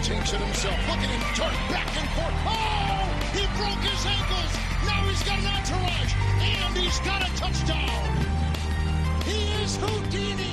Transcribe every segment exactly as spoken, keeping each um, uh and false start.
takes it himself. Look at him turn back and forth. Oh, he broke his ankles. Now he's got an entourage, and he's got a touchdown. He is Houdini.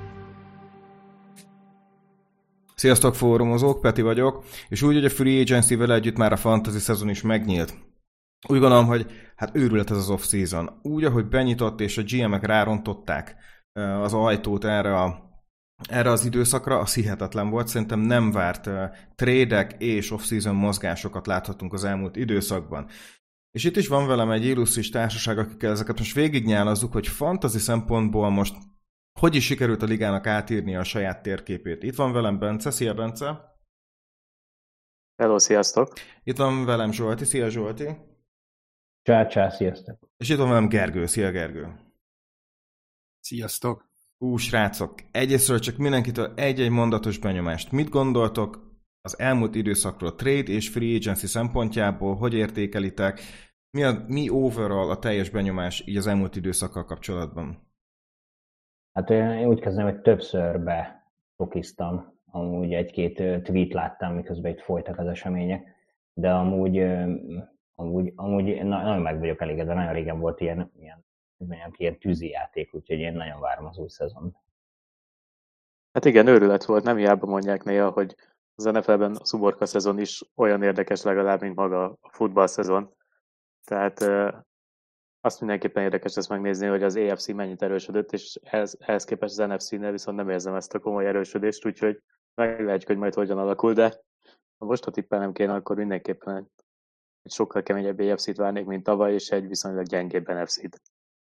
Sziasztok, fórumozók, Peti vagyok, és úgy, hogy a Free Agency-vel együtt már a fantasy szezon is megnyílt. Úgy gondolom, hogy hát őrület ez az off-season. Úgy, ahogy benyitott és a gé em-ek rárontották az ajtót erre, a, erre az időszakra, az hihetetlen volt. Szerintem nem várt uh, trédek és off-season mozgásokat láthatunk az elmúlt időszakban. És itt is van velem egy illusztris társaság, akikkel ezeket most végignyálazzuk, hogy fantasy szempontból most hogy is sikerült a ligának átírni a saját térképét. Itt van velem Bence. Szia, Bence! Hello, sziasztok! Itt van velem Zsolti. Szia, Zsolti! Csá, csá, sziasztok! És itt van velem Gergő. Szia, Gergő! Sziasztok! Ú, srácok! Egyrésztről csak mindenkitől egy-egy mondatos benyomást. Mit gondoltok az elmúlt időszakról trade és free agency szempontjából? Hogy értékelitek? Mi, a, mi overall a teljes benyomás így az elmúlt időszakkal kapcsolatban? Hát én úgy kezdem, hogy többször befokiztam. Amúgy egy-két tweet láttam, miközben itt folytak az események, de amúgy, amúgy, amúgy nagyon meg vagyok elégedve, nagyon régen volt ilyen, ilyen, ilyen tűzi játék, úgyhogy én nagyon várom az új szezont. Hát igen, őrület volt, nem hiába mondják néha, hogy az en ef el-ben a szuborka szezon is olyan érdekes legalább, mint maga a futball szezon. Tehát azt mindenképpen érdekes lesz megnézni, hogy az á ef cé mennyit erősödött, és ehhez, ehhez képest az en ef cé-nél viszont nem érzem ezt a komoly erősödést, úgyhogy meglátjuk, hogy majd hogyan alakul, de ha most ha tippelnem kéne, akkor mindenképpen egy sokkal keményebb á ef cét várnék, mint tavaly, és egy viszonylag gyengébb en ef cét.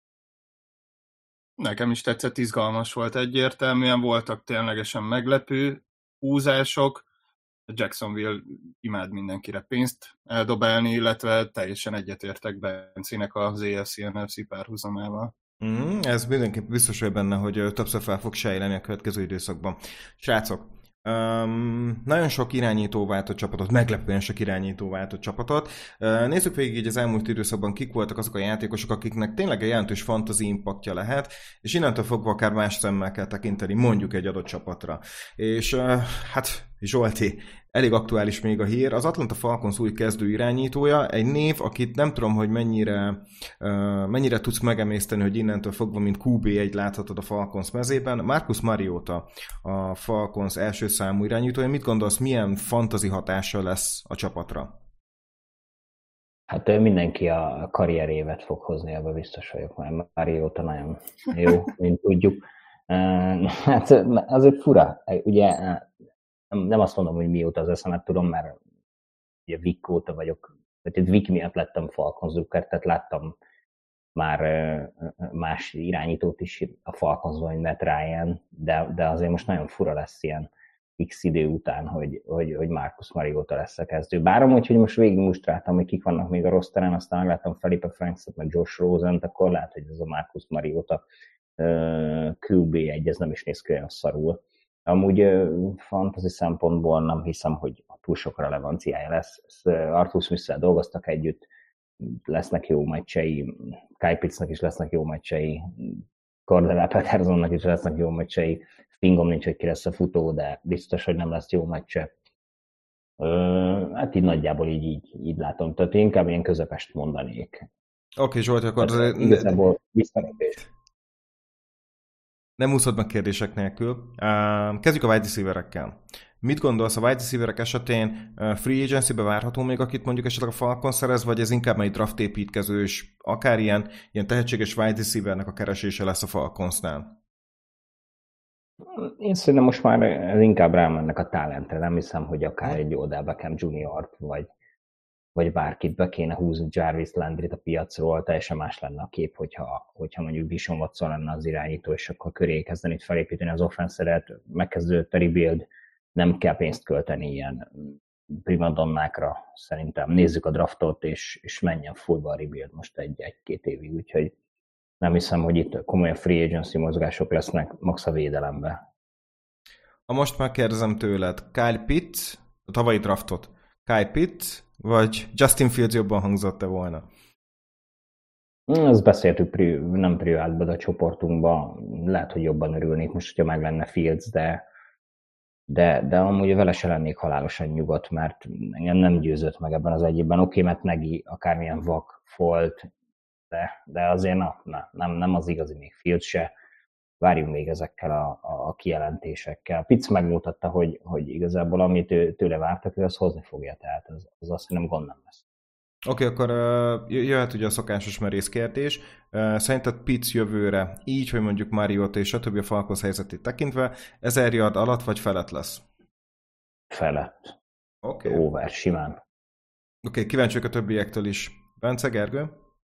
Nekem is tetszett, izgalmas volt egyértelműen, voltak ténylegesen meglepő húzások. Jacksonville imád mindenkire pénzt eldobálni, illetve teljesen egyetértek Bencének az á ef cé-en ef cé párhuzamával. Mm, ez mindenképp biztos vagy benne, hogy többször fel fog sejleni a következő időszakban. Srácok, Um, nagyon sok irányító váltott csapatot, meglepően sok irányító váltott csapatot. Uh, nézzük végig így az elmúlt időszakban, kik voltak azok a játékosok, akiknek tényleg egy jelentős fantasy impaktja lehet, és innentől fogva akár más szemmel kell tekinteni mondjuk egy adott csapatra. És uh, hát Zsolti, elég aktuális még a hír, az Atlanta Falcons új kezdő irányítója, egy név, akit nem tudom, hogy mennyire, uh, mennyire tudsz megemészteni, hogy innentől fogva, mint kú bé egy láthatod a Falcons mezében. Marcus Mariota, a Falcons első számú irányítója. Mit gondolsz, milyen fantasy hatása lesz a csapatra? Hát mindenki a karrierévet fog hozni, abban biztos vagyok, mert Mariota nagyon jó, mint tudjuk. Hát azért fura, ugye nem azt mondom, hogy mióta az eszemet tudom, mert ugye Vic óta vagyok, tehát Vic miatt lettem Falcons Zucker, tehát láttam már más irányítót is a Falconsban, mint Matt Ryan, de, de azért most nagyon fura lesz ilyen x idő után, hogy, hogy, hogy Marcus Mariota lesz a kezdő. Bár amúgy, hogy most végig mustráltam, hogy kik vannak még a rosteren, aztán megláttam Felipe Franks-et, meg Josh Rosen-t, akkor lehet, hogy ez a Marcus Mariota kú bé egy, ez nem is néz ki olyan szarul. Amúgy fantasy szempontból nem hiszem, hogy túl sok relevanciája lesz. Arthur Smith-szel dolgoztak együtt, lesznek jó meccsei, Kyle Pittsnek is lesznek jó meccsei, Cordell Pattersonnak is lesznek jó meccsei, Fingom nincs, hogy ki lesz a futó, de biztos, hogy nem lesz jó meccse. Hát így nagyjából így, így, így látom, tehát inkább ilyen közepest mondanék. Oké, okay, Zsolt, akkor... Tehát, igazából visszalépés. Nem úszod meg kérdések nélkül. Kezdjük a wide receiverekkel. Mit gondolsz a wide receiverek esetén? Free agency-be várható még, akit mondjuk esetleg a Falcon szerez, vagy ez inkább egy draft építkező, és akár ilyen, ilyen tehetséges wide receivernek a keresése lesz a Falconsnál? Én szerintem most már ez inkább rámennek a talentre. Nem hiszem, hogy akár egy Odell Beckham juniort, vagy, vagy bárkit be kéne húzni Jarvis Landryt a piacról, teljesen más lenne a kép, hogyha, hogyha mondjuk Deshaun Watson lenne az irányító, és akkor köré kezdeni felépíteni az offenszeret, megkezdődött a rebuild, nem kell pénzt költeni ilyen primadonnákra, szerintem. Nézzük a draftot, és, és menjen fullba a rebuild most egy-két évig, úgyhogy nem hiszem, hogy itt komolyan free agency mozgások lesznek, max a védelembe. Ha most megkérdezem tőled, Kyle Pitts, a tavalyi draftot, Kyle Pitts, vagy Justin Fields jobban hangzott-e volna? Ezt beszéltük nem privátban, de a csoportunkban lehet, hogy jobban örülnék most, hogyha meg lenne Fields, de de, de amúgy vele se lennék halálosan nyugodt, mert engem nem győzött meg ebben az egyébben. Oké, okay, mert Nagy akármilyen vak volt, de, de azért na, na, nem, nem az igazi még Fields se. Várjunk még ezekkel a, a kijelentésekkel. Pitts megmutatta, hogy, hogy igazából amit ő, tőle vártak, ő azt hozni fogja, tehát az, az azt nem gond nem lesz. Oké, okay, akkor uh, jöhet ugye a szokásos merész kérdés. Uh, szerinted Pitts jövőre, így, hogy mondjuk Mariota és a többi a Falcons helyzetét tekintve, ezer yard alatt vagy felett lesz? Felett. Oké. Okay. Over, simán. Oké, okay, kíváncsiak a többiektől is. Bence, Gergő?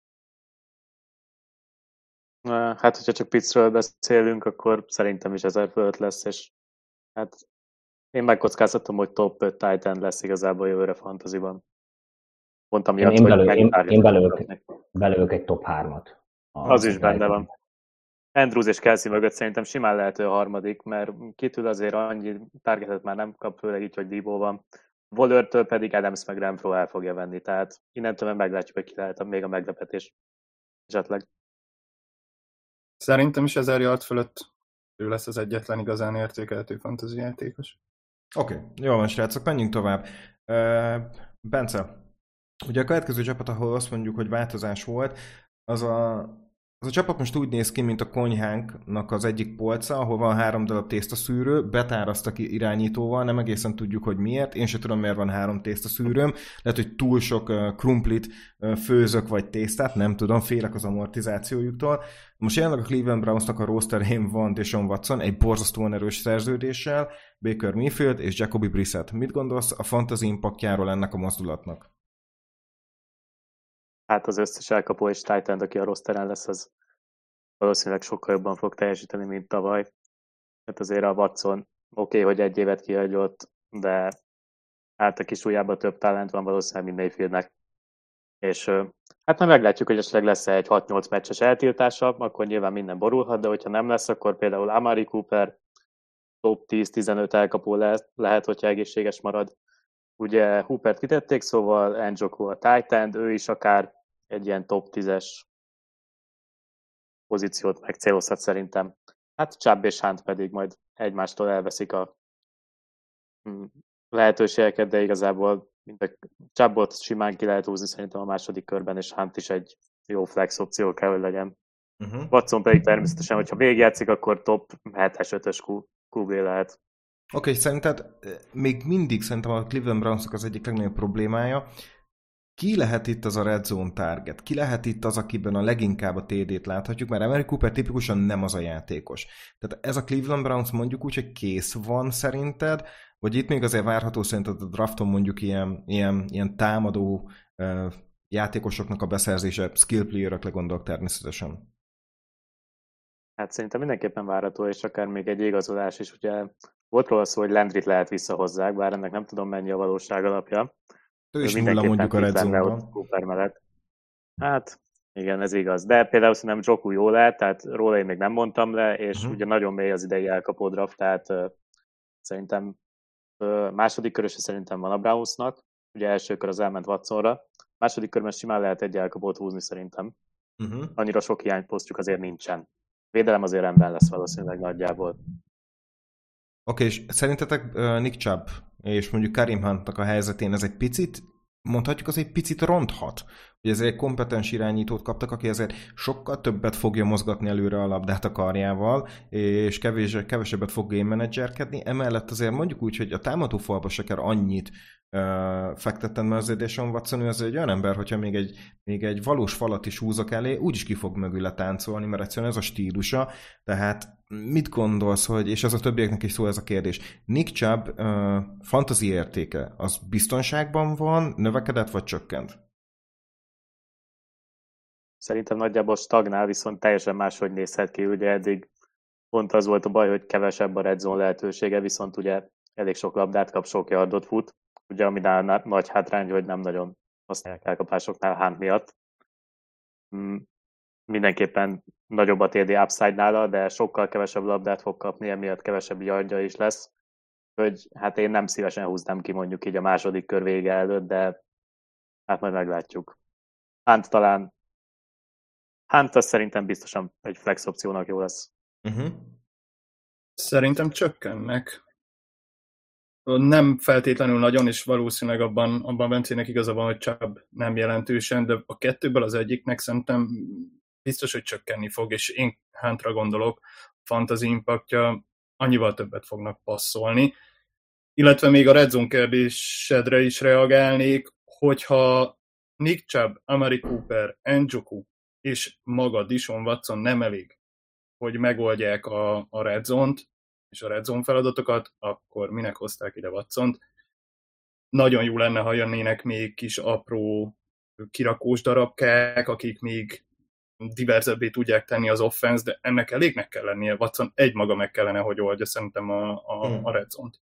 Hát, hogyha csak Pittsről beszélünk, akkor szerintem is ezer fölött lesz, és hát én megkockáztatom, hogy top öt tight end lesz igazából jövőre fantasyban. Pont amiatt, én, hogy belő, én, én belőlök, belőlök egy top hármat. Az is benne van. Andrews és Kelsey mögött szerintem simán lehető a harmadik, mert Kittle azért annyi targetet már nem kap, főleg így, hogy Debo van. Wallertől pedig Adams meg Renfro el fogja venni, tehát innentől meglátjuk, hogy ki lehet még a meglepetés esetleg. Szerintem is ezer yard fölött ő lesz az egyetlen igazán értékelhető fantasy játékos. Oké, okay. Jól van, srácok, menjünk tovább. Uh, Bence, ugye a következő csapat, ahol azt mondjuk, hogy változás volt, az a, az a csapat most úgy néz ki, mint a konyhánknak az egyik polca, ahol van három darab tésztaszűrő, betárasztak irányítóval, nem egészen tudjuk, hogy miért. Én sem tudom, miért van három tésztaszűrőm. Lehet, hogy túl sok uh, krumplit uh, főzök, vagy tésztát, nem tudom, félek az amortizációjuktól. Most jelenleg a Cleveland Brownsnak a rosterén van Deshaun Watson egy borzasztóan erős szerződéssel, Baker Mayfield és Jacoby Brissett. Mit gondolsz a fantasy impactjáról ennek a mozdulatnak? Hát az összes elkapó és tight end, aki a rosteren lesz, az valószínűleg sokkal jobban fog teljesíteni, mint tavaly. Hát azért a Watson oké, okay, hogy egy évet kihagyott, de hát a kis ujjában több talent van valószínűleg mint Mayfieldnek. És hát majd meglátjuk, hogy esetleg lesz egy hat-nyolc meccses eltiltása, akkor nyilván minden borulhat, de hogyha nem lesz, akkor például Amari Cooper top tíz-tizenöt elkapó lehet, lehet, hogyha egészséges marad. Ugye Hoopert kitették, szóval Njoku a tight end, ő is akár egy ilyen top tízes pozíciót megcélozhat szerintem. Hát Chubb és Hunt pedig majd egymástól elveszik a lehetőségeket, de igazából mint a Chubbot simán ki lehet húzni szerintem a második körben, és Hunt is egy jó flex opció kell, hogy legyen. Uh-huh. Watson pedig természetesen, hogyha végigjátszik, akkor top hetes, ötös kú bé lehet. Oké, okay, szerinted még mindig szerintem a Cleveland Brownsnak az egyik legnagyobb problémája, ki lehet itt az a red zone target? Ki lehet itt az, akiben a leginkább a té dét láthatjuk? Mert Amari Cooper tipikusan nem az a játékos. Tehát ez a Cleveland Browns mondjuk úgy, hogy kész van szerinted, vagy itt még azért várható szerinted a drafton mondjuk ilyen, ilyen, ilyen támadó uh, játékosoknak a beszerzése, skill playerekre gondolok természetesen. Hát szerintem mindenképpen várható, és akár még egy igazolás is. Ugye volt róla szó, hogy Landryt lehet visszahozzák, bár ennek nem tudom mennyi a valóság alapja. Ő is nulla mondjuk a red zone-ban. Cooper mellett. Hát igen, ez igaz. De például szerintem Njoku jó lehet, tehát róla én még nem mondtam le, és uh-huh. ugye nagyon mély az idei elkapó draft, tehát uh, szerintem uh, második köröse szerintem van a Brownsnak, ugye első kör az elment Watsonra, második körben simán lehet egy elkapót húzni szerintem. Uh-huh. Annyira sok hiányposztjuk azért nincsen. Védelem azért rendben lesz valószínűleg nagyjából. Oké, okay, és szerintetek uh, Nick Chubb és mondjuk Kareem Huntnak a helyzetén ez egy picit, mondhatjuk, az egy picit ronthat, hogy ezért egy kompetens irányítót kaptak, aki ezért sokkal többet fogja mozgatni előre a labdát a karjával, és kevés, kevesebbet fog game menedzserkedni, emellett azért mondjuk úgy, hogy a támadó falba se kell annyit uh, fektetten, mert azért Deshaun Watson, ő az egy olyan ember, hogyha még egy, még egy valós falat is húzok elé, úgyis ki fog mögüle táncolni, mert egyszerűen ez a stílusa, tehát mit gondolsz, hogy, és az a többieknek is szól ez a kérdés, Nick Chubb uh, fantasy értéke, az biztonságban van, növekedett vagy csökkent? Szerintem nagyjából stagnál, viszont teljesen máshogy nézhet ki, ugye eddig pont az volt a baj, hogy kevesebb a red zone lehetősége, viszont ugye elég sok labdát kap, sok yardot fut, ugye aminál nagy hátrány, hogy nem nagyon használják elkapásoknál Hunt miatt. Mindenképpen nagyobb a té dé upside nála, de sokkal kevesebb labdát fog kapni, emiatt kevesebb yardja is lesz. Hogy hát én nem szívesen húznám ki mondjuk így a második kör vége előtt, de hát majd meglátjuk. Hunt talán Hunt az szerintem biztosan egy flex opciónak jó lesz. Uh-huh. Szerintem csökkennek. nem feltétlenül nagyon, és valószínűleg abban, abban Bencének igaza van, hogy Chubb nem jelentősen, de a kettőből az egyiknek szerintem biztos, hogy csökkenni fog, és én Huntra gondolok, fantasy impactja annyival többet fognak passzolni. Illetve még a Red Zone kérdésedre is reagálnék, hogyha Nick Chubb, Amari Cooper, Njoku és maga Deshaun Watson nem elég, hogy megoldják a, a Red Zone-t és a Red Zone feladatokat, akkor minek hozták ide Watsont? Nagyon jó lenne, ha jönnének még kis apró kirakós darabkák, akik még diverzebbé tudják tenni az offense, de ennek elégnek kell lennie. Watson egymaga meg kellene, hogy oldja szerintem a, a, a Red Zone-t.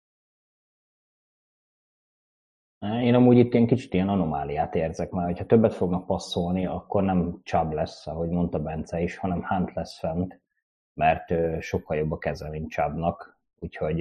Én amúgy itt ilyen kicsit ilyen anomáliát érzek, mert hogyha többet fognak passzolni, akkor nem Chubb lesz, ahogy mondta Bence is, hanem Hunt lesz fent, mert sokkal jobb a keze, mint Chubbnak. Úgyhogy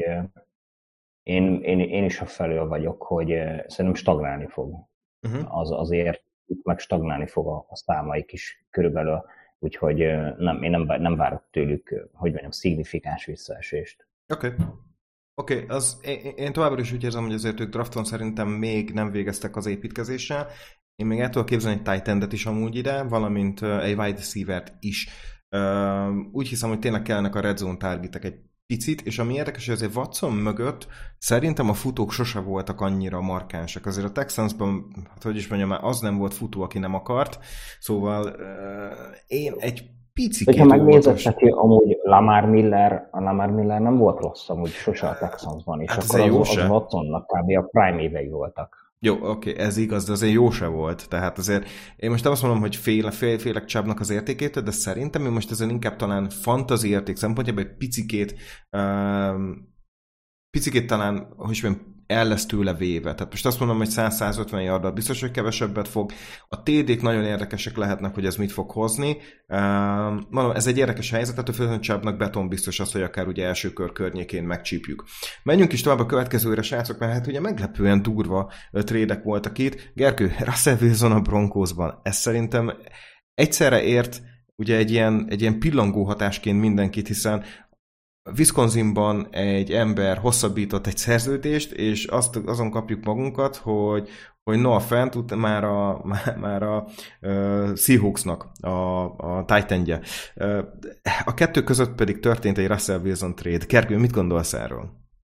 én, én, én is a felől vagyok, hogy szerintem stagnálni fog. Uh-huh. Az, azért itt meg stagnálni fog a, a számaik is körülbelül, úgyhogy nem, én nem, nem várok tőlük, hogy mondjam, szignifikáns visszaesést. Oké. Okay. Oké, okay, az, én, én továbbra is úgy érzem, hogy azért ők drafton szerintem még nem végeztek az építkezéssel. Én még el tudok képzelni egy tight endet is amúgy ide, valamint egy wide receivert is. Úgy hiszem, hogy tényleg kellenek a red zone targetek egy picit, és ami érdekes, hogy azért Watson mögött szerintem a futók sose voltak annyira markánsak. Azért a Texansban, hát hogy is mondjam, már az nem volt futó, aki nem akart. Szóval én egy picikét ha megnézed, tehát amúgy Lamar Miller, a Lamar Miller nem volt rossz amúgy sose a Texansban, és hát akkor az, az Watsonnak kb. A prime évei voltak. Jó, oké, okay, ez igaz, de azért jó se volt. Tehát azért én most nem azt mondom, hogy fél, fél, félek Chubbnak az értékét, de szerintem én most ezen inkább talán fantasy érték szempontjából egy picikét, um, picikét talán, hogy is mondjam, el lesz tőle véve. Tehát most azt mondom, hogy száz-százötven yardal biztos, hogy kevesebbet fog. A té dék nagyon érdekesek lehetnek, hogy ez mit fog hozni. Um, mondom, ez egy érdekes helyzet, tehát a főleg Chubbnak beton biztos az, hogy akár ugye első kör környékén megcsípjük. Menjünk is tovább a következőre, srácok, mert hát ugye meglepően durva trédek voltak itt. Gergő, Russell Wilson a Broncosban. Ez szerintem egyszerre ért ugye egy ilyen, egy ilyen pillangó hatásként mindenkit, hiszen Wisconsinban egy ember hosszabbított egy szerződést, és azt, azon kapjuk magunkat, hogy, hogy Noah Fant már a, már a uh, Seahawksnak a, a tight endje. Uh, a kettő között pedig történt egy Russell Wilson trade. Gergő, mit gondolsz erről?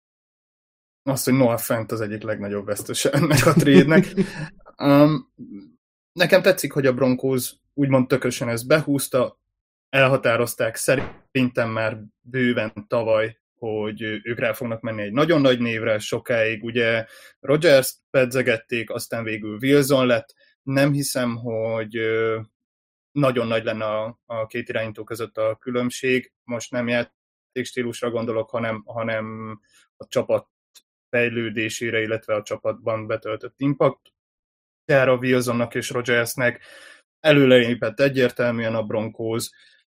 Azt, hogy Noah Fant az egyik legnagyobb vesztese ennek a trade-nek. um, nekem tetszik, hogy a Broncos úgymond tökösen ezt behúzta, elhatározták szerintem már bőven tavaly, hogy ők rá fognak menni egy nagyon nagy névre, sokáig ugye Rodgers pedzegették, aztán végül Wilson lett. Nem hiszem, hogy nagyon nagy lenne a, a két irányító között a különbség. Most nem játékstílusra gondolok, hanem, hanem a csapat fejlődésére, illetve a csapatban betöltött impact. Jár a Wilsonnak és Rodgersnek előrelépett egyértelműen a Broncos.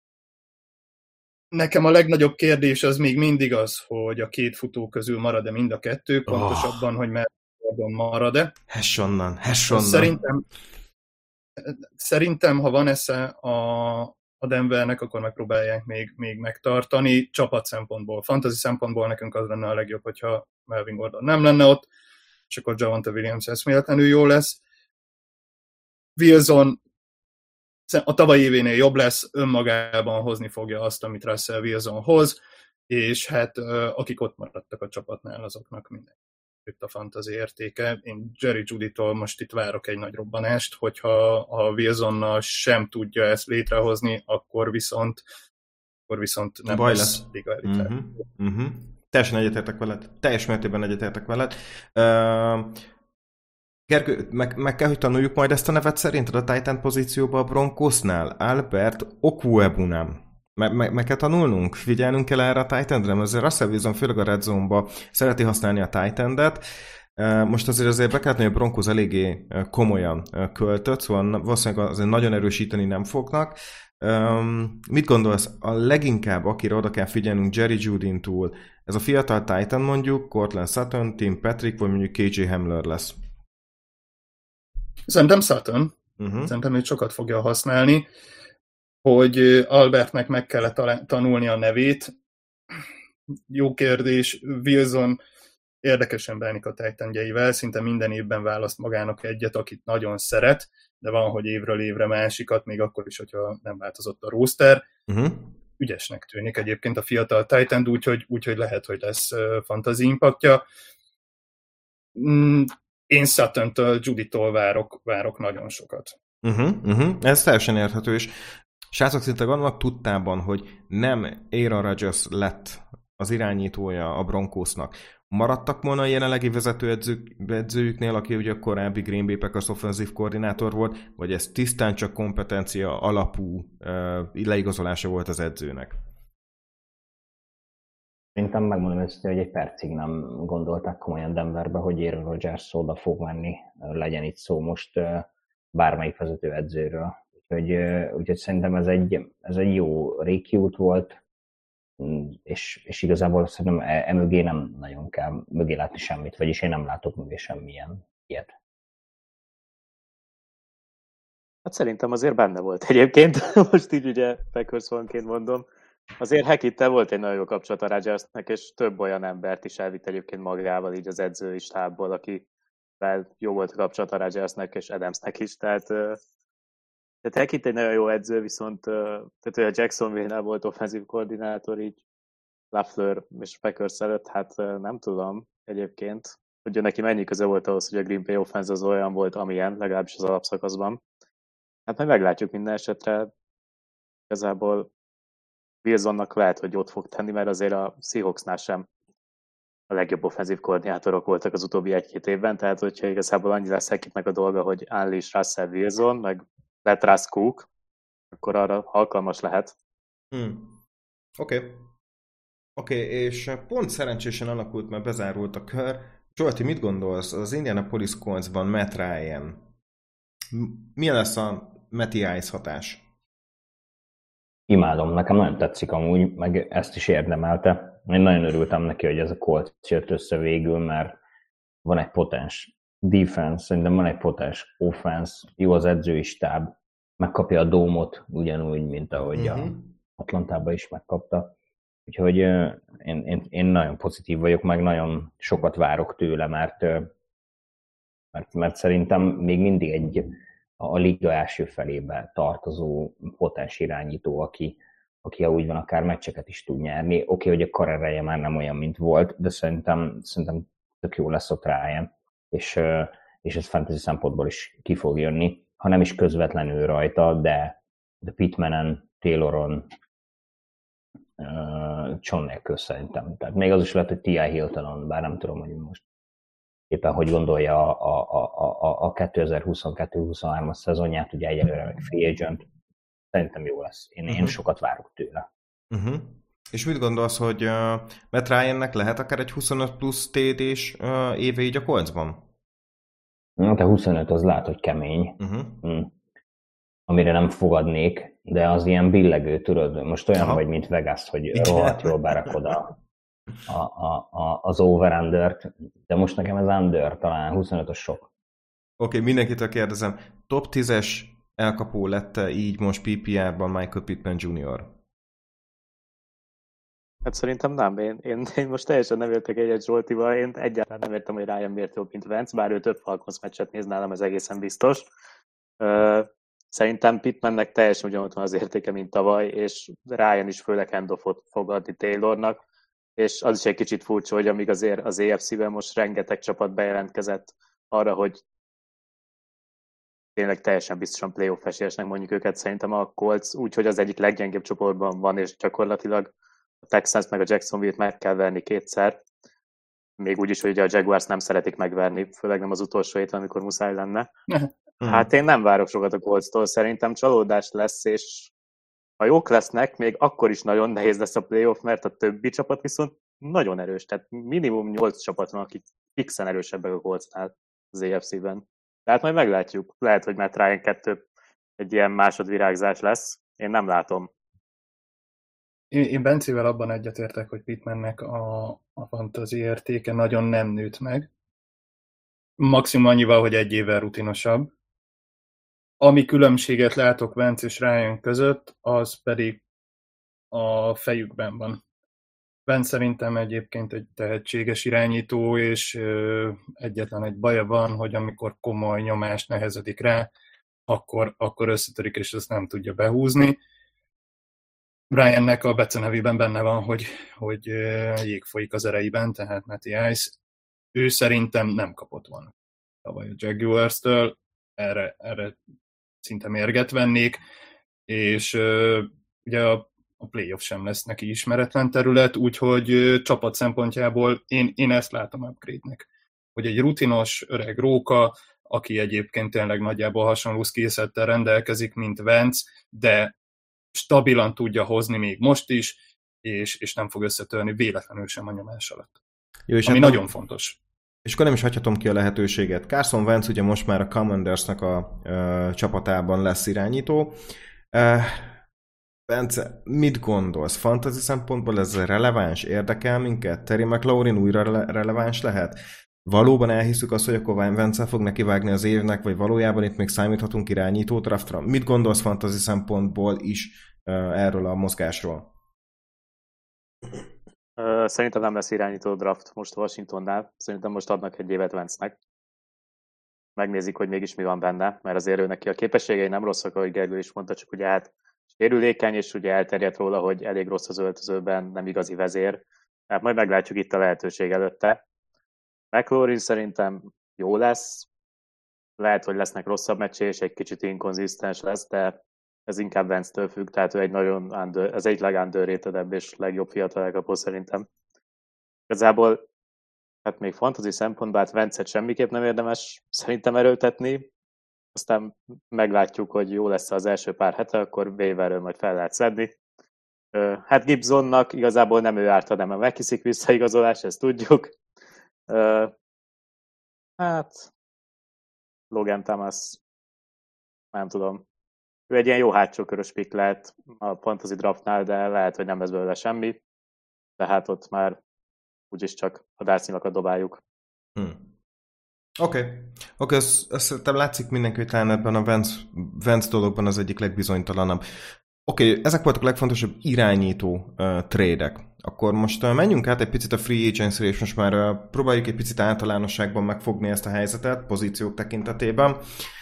Nekem a legnagyobb kérdés az még mindig az, hogy a két futó közül marad-e mind a kettő, pontosabban, oh. hogy mert marad-e. Hess onnan, hess onnan. Szerintem, szerintem, ha van esze a, a Denvernek, akkor megpróbálják még, még megtartani. Csapat szempontból, fantasy szempontból nekünk az lenne a legjobb, hogyha Melvin Gordon nem lenne ott, és akkor Javonte Williams eszméletlenül jó lesz. Wilson a tavalyi événél jobb lesz, önmagában hozni fogja azt, amit Russell Wilson hoz, és hát akik ott maradtak a csapatnál, azoknak minden a fantasy értéke. Én Jerry Jeudy-tól most itt várok egy nagy robbanást, hogyha a Wilsonnal sem tudja ezt létrehozni, akkor viszont, akkor viszont nem Baj lesz liga elite. Uh-huh. Uh-huh. Teljesen egyetértek veled. Teljes mértékben egyetértek veled. Uh... Gergő, meg, meg kell, hogy tanuljuk majd ezt a nevet szerinted a Titan pozícióba a Broncosnál? Albert Okwuegbunam. Meg, meg, meg kell tanulnunk? Figyelnünk kell erre a Titanre? Mert azért Russell Wilson főleg a Red Zone-ba szereti használni a Titandet. Most azért azért be kellett, hogy a Broncos eléggé komolyan költött, szóval valószínűleg azért nagyon erősíteni nem fognak. Um, mit gondolsz? A leginkább, akire oda kell figyelnünk Jerry Jeudy-n túl, ez a fiatal Titan mondjuk, Cortland Sutton, Tim Patrick, vagy mondjuk ká jé Hamler lesz? Szerintem Sutton. Uh-huh. Szerintem ő sokat fogja használni, hogy Albertnek meg kellett tanulni a nevét. Jó kérdés. Wilson érdekesen bánik a Titanjeivel, szinte minden évben választ magának egyet, akit nagyon szeret, de van, hogy évről évre másikat, még akkor is, hogyha nem változott a roster. Uh-huh. Ügyesnek tűnik egyébként a fiatal Titan, úgyhogy, úgyhogy lehet, hogy lesz uh, fantasy impactja. Mm, én Sutton-től, Judy-tól várok, várok nagyon sokat. Uh-huh, uh-huh. Ez teljesen érthető, és srácok szinte vannak tudtában, hogy nem Aaron Rodgers lett az irányítója a Broncosnak. Maradtak volna a jelenlegi vezetőedzők, edzőjüknél, aki ugye a korábbi Green Bay Packers offenzív koordinátor volt, vagy ez tisztán csak kompetencia alapú uh, leigazolása volt az edzőnek? Szerintem megmondom őszintén, hogy egy percig nem gondolták komolyan Denverbe, hogy Aaron Rodgers oda fog menni, legyen itt szó most uh, bármelyik vezetőedzőről. Úgyhogy, uh, úgyhogy szerintem ez egy, ez egy jó rékiút volt, És, és igazából szerintem emögé nem nagyon kell mögé látni semmit, vagyis én nem látok mögé semmilyen ilyet. Hát szerintem azért benne volt egyébként, most így ugye Packers fanként mondom. Azért Hackett-tel volt egy nagyon jó kapcsolat a Rodgersnek, és több olyan embert is elvitt egyébként magával így az edzői stábból, akivel jó volt a kapcsolat a Rodgersnek és Adamsnek is, tehát Tehát Hackett egy nagyon jó edző, viszont tehát, hogy a Jacksonville-nál volt offenzív koordinátor, így LaFleur és Packers előtt, hát nem tudom egyébként, hogy neki mennyi köze volt ahhoz, hogy a Green Bay offense az olyan volt, amilyen, legalábbis az alapszakaszban. Hát majd meglátjuk minden esetre. Igazából Wilsonnak lehet, hogy ott fog tenni, mert azért a Seahawksnál sem a legjobb offenzív koordinátorok voltak az utóbbi egy-két évben, tehát hogyha igazából annyi lesz Hackettnek a dolga, hogy unleash Russell Wilson, meg let Russ Cook, akkor arra alkalmas lehet. Hmm. Oké. Okay. Oké, okay, és pont szerencsésen alakult, mert bezárult a kör. Zsolti, mit gondolsz? Az Indianapolis Coltsban Matt Ryan. Milyen lesz a Matty Ice hatás? Imádom, nekem nagyon tetszik amúgy, meg ezt is érdemelte. Én nagyon örültem neki, hogy ez a Colts jött össze végül, mert van egy potens defense, szerintem van egy potens offense, jó az edzői stáb, megkapja a dómot ugyanúgy, mint ahogy uh-huh. a Atlantában is megkapta. Úgyhogy uh, én, én, én nagyon pozitív vagyok, meg nagyon sokat várok tőle, mert, uh, mert, mert szerintem még mindig egy a, a liga első felébe tartozó potens irányító, aki, aki úgy van, akár meccseket is tud nyerni. Oké, okay, hogy a karriereje már nem olyan, mint volt, de szerintem, szerintem tök jó lesz ott Ryan. És, és ez fantasy szempontból is ki fog jönni, ha nem is közvetlenül rajta, de, de Pittmanen, Tayloron, uh, John nélkül szerintem. Tehát még az is lehet, hogy T I Hiltonon, bár nem tudom, hogy most éppen hogy gondolja a, a, a, a kétezer-huszonkettő huszonhármas szezonját, ugye egyelőre meg free agent. Szerintem jó lesz. Én, uh-huh. én sokat várok tőle. Uh-huh. És mit gondolsz, hogy uh, Matt Ryannek lehet akár egy huszonöt plusz té dés uh, éve így a Coltsban? Hát a huszonöt az lehet, hogy kemény. Uh-huh. Mm. Amire nem fogadnék, de az ilyen billegő, tudod, most olyan Aha. vagy, mint Vegas, hogy rohadt jól berakod a, a, a, a, az over-undert, de most nekem ez under, talán huszonöt az sok. Oké, okay, mindenkitől kérdezem, top tízes elkapó lett-e így most pé pé er-ban Michael Pittman junior? Hát szerintem nem. Én, én, én most teljesen nem értek egyet Zsoltival. Én egyáltalán nem értem, hogy Ryan miért jobb, mint Wentz, bár ő több Falcons meccset néz nálam, ez egészen biztos. Uh, szerintem Pittmannek teljesen ugyanott van az értéke, mint tavaly, és Ryan is főleg handoffot fog adni Taylornak, és az is egy kicsit furcsa, hogy amíg azért az á ef cé-ben most rengeteg csapat bejelentkezett arra, hogy tényleg teljesen biztosan playoff esélyesnek mondjuk őket, szerintem a Colts úgy, hogy az egyik leggyengébb csoportban van, és gyakorlatilag a Texans meg a Jacksonville-t meg kell verni kétszer. Még úgy is, hogy ugye a Jaguars nem szeretik megverni, főleg nem az utolsó héten, amikor muszáj lenne. Hát én nem várok sokat a Coltstól, szerintem csalódás lesz, és ha jók lesznek, még akkor is nagyon nehéz lesz a playoff, mert a többi csapat viszont nagyon erős. Tehát minimum nyolc csapat van, akik fixen erősebbek a Coltsnál az á ef cé-ben. Tehát majd meglátjuk. Lehet, hogy Matt Ryan kettő egy ilyen másodvirágzás lesz. Én nem látom. Én, én Bencével abban egyetértek, hogy Pittmannek a, a fantasy értéke nagyon nem nőtt meg. Maximum annyival, hogy egy évvel rutinosabb. Ami különbséget látok Wentz és Ryan között, az pedig a fejükben van. Ben szerintem egyébként egy tehetséges irányító, és ö, egyetlen egy baja van, hogy amikor komoly nyomás nehezedik rá, akkor, akkor összetörik, és ezt nem tudja behúzni. Briannek a becenevében benne van, hogy, hogy jég folyik az ereiben, tehát Matty Ice. Ő szerintem nem kapott volna tavaly a Jaguars-től, erre, erre szinte mérget vennék, és ö, ugye a a playoff sem lesz neki ismeretlen terület, úgyhogy ö, csapat szempontjából én, én ezt látom upgrade-nek. Hogy egy rutinos, öreg róka, aki egyébként tényleg nagyjából hasonló skillsettel rendelkezik, mint Wentz, de stabilan tudja hozni még most is, és, és nem fog összetörni véletlenül sem a nyomás alatt. Jó, és ami hát nagyon nem, fontos. És akkor nem is hagyhatom ki a lehetőséget. Carson Wentz ugye most már a Commandersnek a ö, csapatában lesz irányító. Uh, Bence, mit gondolsz? Fantasy szempontból ez releváns? Érdekel minket? Terry McLaurin újra rele- releváns lehet? Valóban elhiszük azt, hogy akkor Wentzel fog nekivágni az évnek, vagy valójában itt még számíthatunk irányító draftra? Mit gondolsz fantasy szempontból is uh, erről a mozgásról? Szerintem nem lesz irányító draft most Washingtonnál. Szerintem most adnak egy évet Wentznek. Megnézik, hogy mégis mi van benne, mert azért ő neki a képességei nem rosszak, ahogy Gergő is mondta, csak ugye hát sérülékeny, és ugye elterjedt róla, hogy elég rossz az öltözőben, nem igazi vezér. Hát majd meglátjuk itt a lehetőség előtte. McLaurin szerintem jó lesz. Lehet, hogy lesznek rosszabb meccsé, és egy kicsit inkonzisztens lesz, de ez inkább Wentz-től függ, tehát ő egy nagyon under, ez egy legunderratedebb és legjobb fiatal elkapó szerintem. Igazából hát még fantasy szempontból hát Wentzet semmiképp nem érdemes szerintem erőltetni, aztán meglátjuk, hogy jó lesz az első pár hete, akkor waiverről majd fel lehet szedni. Hát Gibsonnak igazából nem ő árt, hanem a McKissick visszaigazolás, ezt tudjuk. Hát Logan Thomas, nem tudom. Ő egy ilyen jó hátsó körös pick lehet a fantasy draftnál, de lehet, hogy nem lesz belőle semmi. De hát ott már úgyis csak a dárcímakat dobáljuk. Hmm. Oké. Okay. Oké, okay, ezt, ezt szerintem látszik mindenki, hogy talán ebben a Wentz, Wentz dologban az egyik legbizonytalanabb. Oké, okay, ezek voltak a legfontosabb irányító uh, trade-ek. Akkor most uh, menjünk át egy picit a free agency-re, és most már uh, próbáljuk egy picit általánosságban megfogni ezt a helyzetet, pozíciók tekintetében.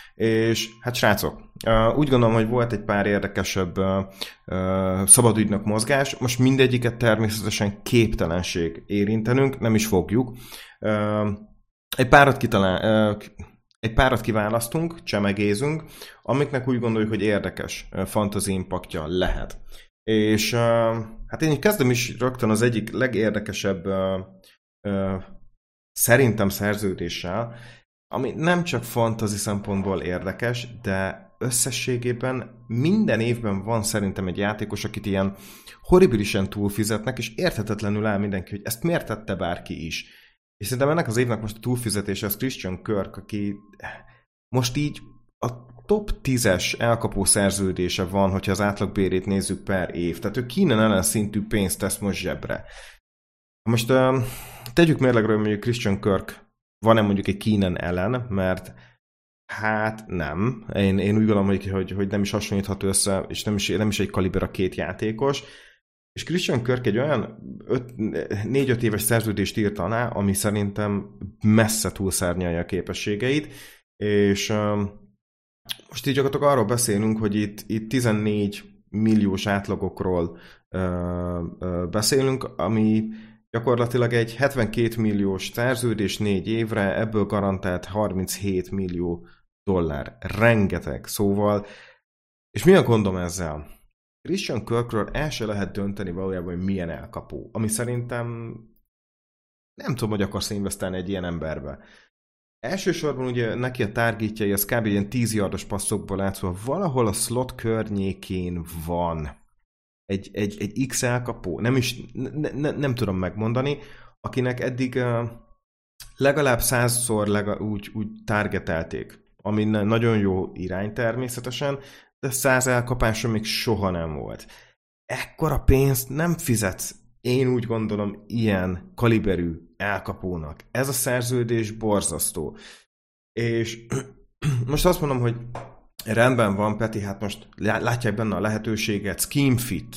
És hát srácok, uh, úgy gondolom, hogy volt egy pár érdekesebb uh, uh, szabadügynök mozgás. Most mindegyiket természetesen képtelenség érintenünk, nem is fogjuk. Uh, egy párat kitalál... Uh, Egy párat kiválasztunk, csemegézünk, amiknek úgy gondoljuk, hogy érdekes fantasy impactja lehet. És uh, hát én így kezdem is rögtön az egyik legérdekesebb uh, uh, szerintem szerződéssel, ami nem csak fantasy szempontból érdekes, de összességében minden évben van szerintem egy játékos, akit ilyen horribilisen túlfizetnek, és érthetetlenül áll mindenki, hogy ezt miért tette bárki is. És szerintem ennek az évnek most a túlfizetése az Christian Kirk, aki most így a top tízes elkapó szerződése van, hogyha az átlagbérét nézzük per év. Tehát ő Keenan Allen szintű pénzt tesz most zsebre. Most uh, tegyük mérlegre, hogy mondjuk Christian Kirk van-e mondjuk egy Keenan Allen, mert hát nem. Én, én úgy gondolom, hogy, hogy, hogy nem is hasonlítható össze, és nem is, nem is egy kaliber a két játékos. És Christian Kirk egy olyan négy-öt éves szerződést írt alá, ami szerintem messze túlszárnyalja a képességeit, és um, most így gyakorlatilag arról beszélünk, hogy itt, itt tizennégy milliós átlagokról uh, uh, beszélünk, ami gyakorlatilag egy hetvenkét milliós szerződés négy évre, ebből garantált harminchét millió dollár. Rengeteg, szóval. És mi a gondom ezzel? Christian Kirkről el se lehet dönteni valójában, hogy milyen elkapó. Ami szerintem nem tudom, hogy akarsz investálni egy ilyen emberbe. Elsősorban ugye neki a targetjai, az kb. Ilyen tíz yardos passzokból látszva, valahol a slot környékén van egy, egy, egy X elkapó, nem is, ne, ne, nem tudom megmondani, akinek eddig uh, legalább százszor legalább úgy, úgy targetelték, ami nagyon jó irány természetesen, de száz elkapása még soha nem volt. Ekkora pénzt nem fizetsz, én úgy gondolom, ilyen kaliberű elkapónak. Ez a szerződés borzasztó. És most azt mondom, hogy rendben van, Peti, hát most látják benne a lehetőséget, scheme fit.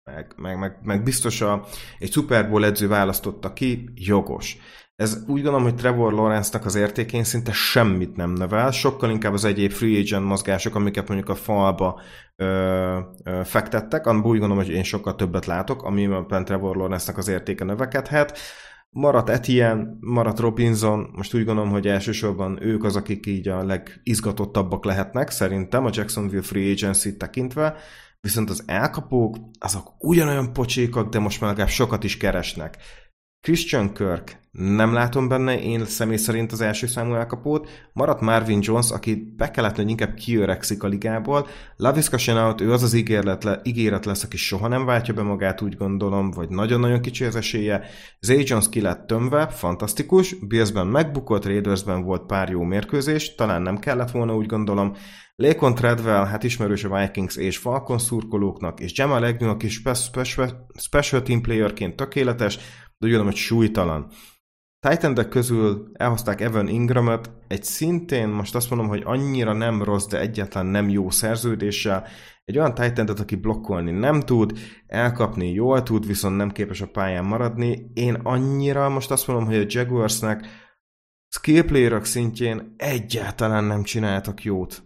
meg, meg, meg, meg biztos a, egy Super Bowl edző választotta ki, jogos. Ez úgy gondolom, hogy Trevor Lawrence-nak az értékén szinte semmit nem növel, sokkal inkább az egyéb free agent mozgások, amiket mondjuk a falba ö, ö, fektettek, abban úgy gondolom, hogy én sokkal többet látok, amiben Trevor Lawrence-nak az értéke növekedhet. Maradt Etienne, maradt Robinson, most úgy gondolom, hogy elsősorban ők az, akik így a legizgatottabbak lehetnek, szerintem a Jacksonville Free Agency-t tekintve, viszont az elkapók, azok ugyanolyan pocsékak, de most már legalább sokat is keresnek. Christian Kirk, nem látom benne én személy szerint az első számú elkapót, maradt Marvin Jones, aki be kellett, hogy inkább kiöregszik a ligából, Laviska Shenault, ő az az ígéret, le, ígéret lesz, aki soha nem váltja be magát, úgy gondolom, vagy nagyon-nagyon kicsi az esélye. Zay Jones ki lett tömve, fantasztikus, Billsben megbukott, Raidersben volt pár jó mérkőzés, talán nem kellett volna, úgy gondolom. Laquan Treadwell, hát ismerős a Vikings és Falcons szurkolóknak, és Jamal Agnew, aki special, special team playerként tökéletes, de úgy gondolom, hogy súlytalan. Titan-ek közül elhozták Evan Ingramot, egy szintén, most azt mondom, hogy annyira nem rossz, de egyáltalán nem jó szerződéssel. Egy olyan Titan-et, aki blokkolni nem tud, elkapni jól tud, viszont nem képes a pályán maradni. Én annyira most azt mondom, hogy a Jaguarsnek skill playerek szintjén egyáltalán nem csináltak jót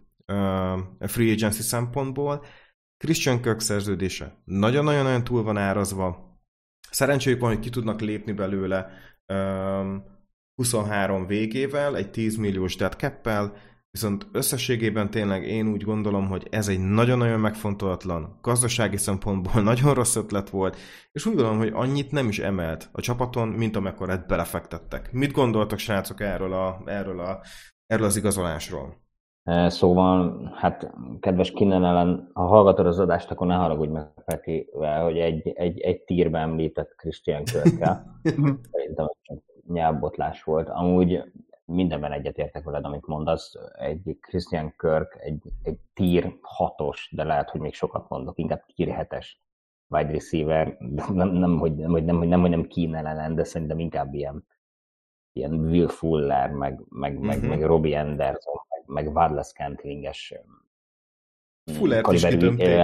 a free agency szempontból. Christian Kirk szerződése nagyon-nagyon túl van árazva. Szerencséjük van, hogy ki tudnak lépni belőle um, huszonhárom végével, egy tíz milliós dead cap-el, viszont összességében tényleg én úgy gondolom, hogy ez egy nagyon-nagyon megfontolatlan, gazdasági szempontból nagyon rossz ötlet volt, és úgy gondolom, hogy annyit nem is emelt a csapaton, mint amekkorát belefektettek. Mit gondoltak, srácok, erről, a, erről, a, erről az igazolásról? Szóval, hát kedves Kinen ellen, ha hallgatod az adást, akkor ne haragudj meg Petivel, hogy egy, egy, egy tírbe említett Christian Kirkkel. Szerintem nyelvbotlás volt. Amúgy mindenben egyetértek veled, amit mondasz. Egy Christian Kirk, egy, egy tier hatos, de lehet, hogy még sokat mondok, inkább tier hetes wide receiver. Nem, nem, hogy, nem, hogy nem, hogy nem, hogy nem Kinen ellen, de szerintem inkább ilyen, ilyen Will Fuller, meg, meg, uh-huh. meg, meg Robbie Anderson, meg Wallace Scantling-es Fullert is kitömték.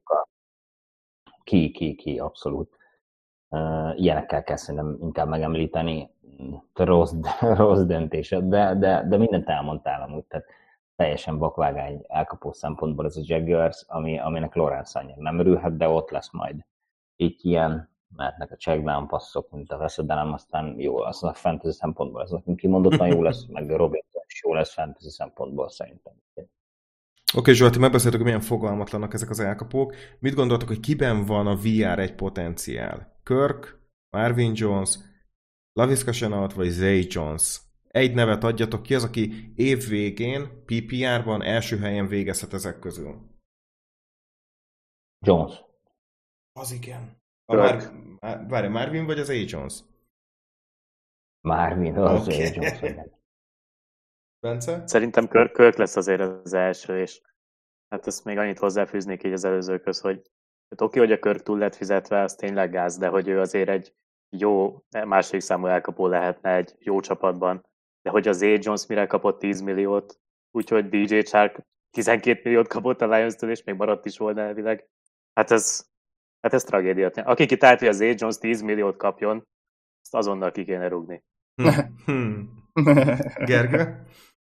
Ki, ki, ki, abszolút. Uh, ilyenekkel kell szerintem inkább megemlíteni. Rossz, rossz döntése, de, de, de mindent elmondtál amúgy, tehát teljesen vakvágány elkapó szempontból ez a Jaguars, ami, aminek Lawrence annyira nem örülhet, de ott lesz majd. Így ilyen, mehetnek a check down passzok, mint a veszedelem, aztán jó, az a fantasy szempontból ez nekünk kimondottan jó lesz, meg a Robinson is jó lesz fantasy szempontból szerintem. Oké, okay, Zsolti, megbeszéltük, hogy milyen fogalmatlanak ezek az elkapók. Mit gondoltok, hogy kiben van a vé er egy potenciál? Kirk, Marvin Jones, Laviska Shenault vagy Zay Jones? Egy nevet adjatok ki, az, aki év végén pé pé er-ban első helyen végezhet ezek közül. Jones. Az igen. A Mar- Várj, Marvin vagy az A. Jones? Marvin, az okay. A. Jones. Bence? Szerintem Kirk, Kirk lesz azért az első, és hát ezt még annyit hozzáfűznék így az előzőköz, hogy hát oké, hogy a Kirk túl lett fizetve, az tényleg gáz, de hogy ő azért egy jó második számú elkapó lehetne egy jó csapatban, de hogy az A. Jones mire kapott tíz milliót, úgyhogy dé jé Chark tizenkét milliót kapott a Lions-től, és még maradt is volna elvileg. Hát ez, hát ez tragédia. Aki kitált, hogy az A. Jones tíz milliót kapjon, azt azonnal ki kéne rúgni. Gergő?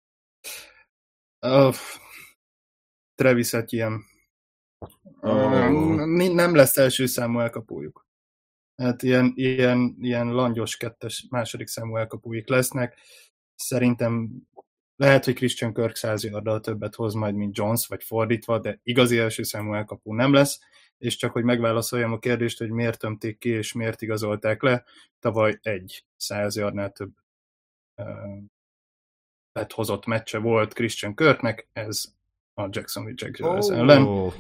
Uh, Travis Etienne. Uh, nem lesz első számú elkapójuk. Hát ilyen, ilyen, ilyen langyos kettes második számú elkapóik lesznek. Szerintem lehet, hogy Christian Kirk száz yarddal többet hoz majd, mint Jones, vagy fordítva, de igazi első számú elkapó nem lesz, és csak, hogy megválaszoljam a kérdést, hogy miért tömték ki, és miért igazolták le, tavaly egy száz yardnál több uh, lett hozott meccse volt Christian Kirknek, ez a Jacksonville Jaguars oh. ellen.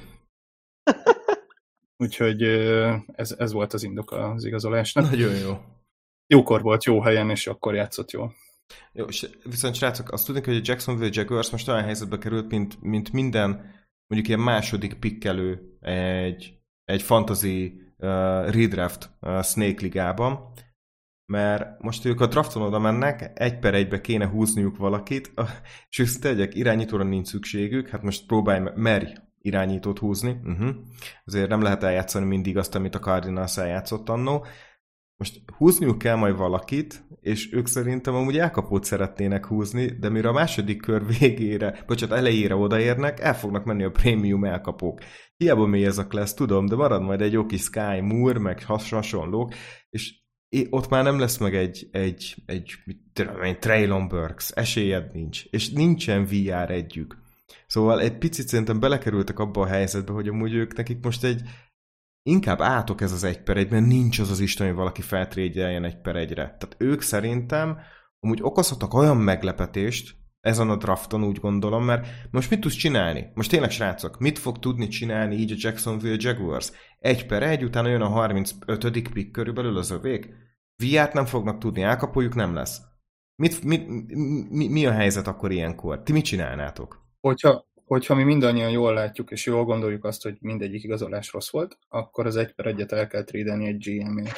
Úgyhogy ez, ez volt az indok az igazolásnak. Nagyon jó. Jókor volt, jó helyen, és akkor játszott jól. Jó, és viszont srácok, azt tudjuk, hogy a Jacksonville Jaguars most olyan helyzetbe került, mint, mint minden, mondjuk ilyen második pikkelő egy, egy fantasy uh, redraft uh, Snake ligában, mert most ők a drafton oda mennek, egy per egybe kéne húzniuk valakit, és őszinte egyek, irányítóra nincs szükségük, hát most próbálj, merj irányítót húzni. Uh-huh. Azért nem lehet eljátszani mindig azt, amit a Cardinals eljátszott annó. Most húzniuk kell majd valakit, és ők szerintem amúgy elkapót szeretnének húzni, de mire a második kör végére, bocsánat, elejére odaérnek, el fognak menni a prémium elkapók. Hiába mély ez a class, tudom, de marad majd egy jó kis Sky Moore, meg hasonlók, és ott már nem lesz meg egy, egy, egy, egy Traylon Burks, esélyed nincs, és nincsen vé er együk. Szóval egy picit szerintem belekerültek abba a helyzetbe, hogy amúgy ők nekik most egy inkább átok ez az egy per egy, mert nincs az az Isten, hogy valaki feltrédjeljen egy per egyre. Tehát ők szerintem amúgy okozhatnak olyan meglepetést ezen a drafton, úgy gondolom, mert most mit tudsz csinálni? Most tényleg, srácok, mit fog tudni csinálni így a Jacksonville Jaguars? Egy per egy, utána jön a harmincötödik pick körülbelül az övék. vé er-t nem fognak tudni, elkapójuk nem lesz. Mit, mit, mi, mi a helyzet akkor ilyenkor? Ti mit csinálnátok? Hogyha, hogyha mi mindannyian jól látjuk, és jól gondoljuk azt, hogy mindegyik igazolás rossz volt, akkor az egy per egyet el kell trédelni egy gé em-ért.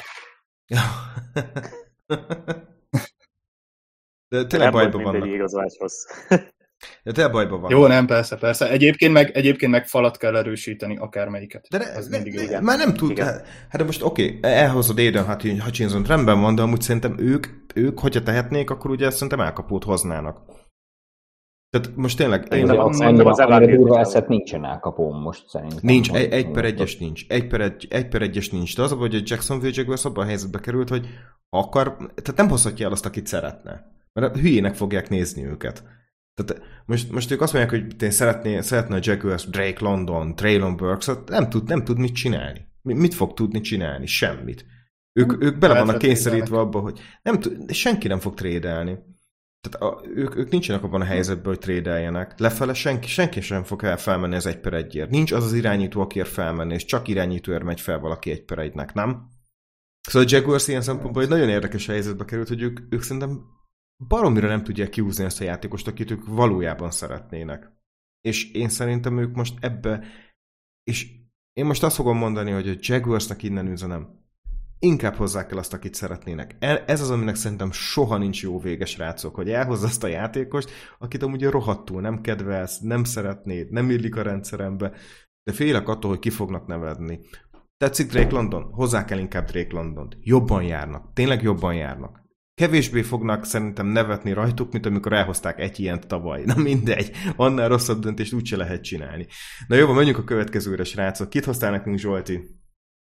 De tényleg bajban vannak. Mindegyik igazolás rossz. De tényleg bajban vannak. Jó, nem, persze, persze. Egyébként meg, egyébként meg falat kell erősíteni akármelyiket. De ne, az ne, mindig ne, már nem tud. Hát, hát de most oké, okay, elhozod Aiden Hutchinson, rendben van, de amúgy szerintem ők, ők, hogyha tehetnék, akkor ugye szerintem elkapót hoznának. Tehát most tényleg... Én nem annyira, az annyira durva eszet nincsen elkapóm most szerintem. Nincs, egy, egy per egyes nincs. Egy per, egy, egy per egyes nincs. De az a baj, hogy a Jacksonville Jaguars abban a helyzetbe került, hogy akar, tehát nem hozhatja el azt, akit szeretne. Mert hülyének fogják nézni őket. Tehát most, most ők azt mondják, hogy szeretné, szeretne a Jaguars Drake London, Traylon Burks-ot, nem tud, nem tud mit csinálni. Mit fog tudni csinálni? Semmit. Ők, ők bele vannak kényszerítve abba, hogy nem tud, senki nem fog trédelni. Tehát a, ők, ők nincsenek abban a helyzetben, hogy trédeljenek. Lefele senki, senki sem fog el felmenni az egy per egyért. Nincs az az irányító, akiért felmenni, és csak irányítóért megy fel valaki egy per egynek, nem? Szóval a Jaguars ilyen szempontból egy nagyon érdekes helyzetbe került, hogy ők, ők szerintem baromira nem tudják kiúzni ezt a játékost, akit ők valójában szeretnének. És én szerintem ők most ebbe, és én most azt fogom mondani, hogy a Jaguarsnak innen üzenem, inkább hozzá kell azt, akit szeretnének. Ez az, aminek szerintem soha nincs jó vége, srácok, hogy elhozza azt a játékost, akit amúgy rohadtul nem kedvelsz, nem szeretnéd, nem illik a rendszerembe, de félek attól, hogy ki fognak nevedni. Tetszik Drake London? Hozzá kell inkább Drake Londont. Jobban járnak. Tényleg jobban járnak. Kevésbé fognak szerintem nevetni rajtuk, mint amikor elhozták egy ilyent tavaly. Na mindegy, annál rosszabb döntést úgyse lehet csinálni. Na jó, menjünk a következőre, srácok. Kit hoztál nekünk, Zsolti?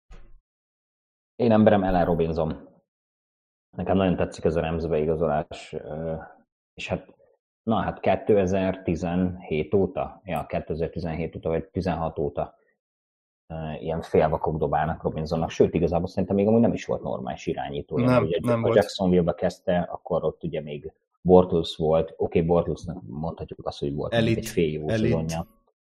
Én emberem Allen Robinson. Nekem nagyon tetszik ez a Ramsbe igazolás, és hát, na hát kétezer-tizenhét óta, ja, kétezer-tizenhét óta, vagy tizenhat óta ilyen félvakok dobálnak Robinsonnak, sőt, igazából szerintem még amúgy nem is volt normális irányítója. Nem, ugye, nem a volt. Jacksonville-be kezdte, akkor ott ugye még Bortles volt, oké, okay, Bortlesnek mondhatjuk azt, hogy volt elit, egy fél jó elit. szezonja.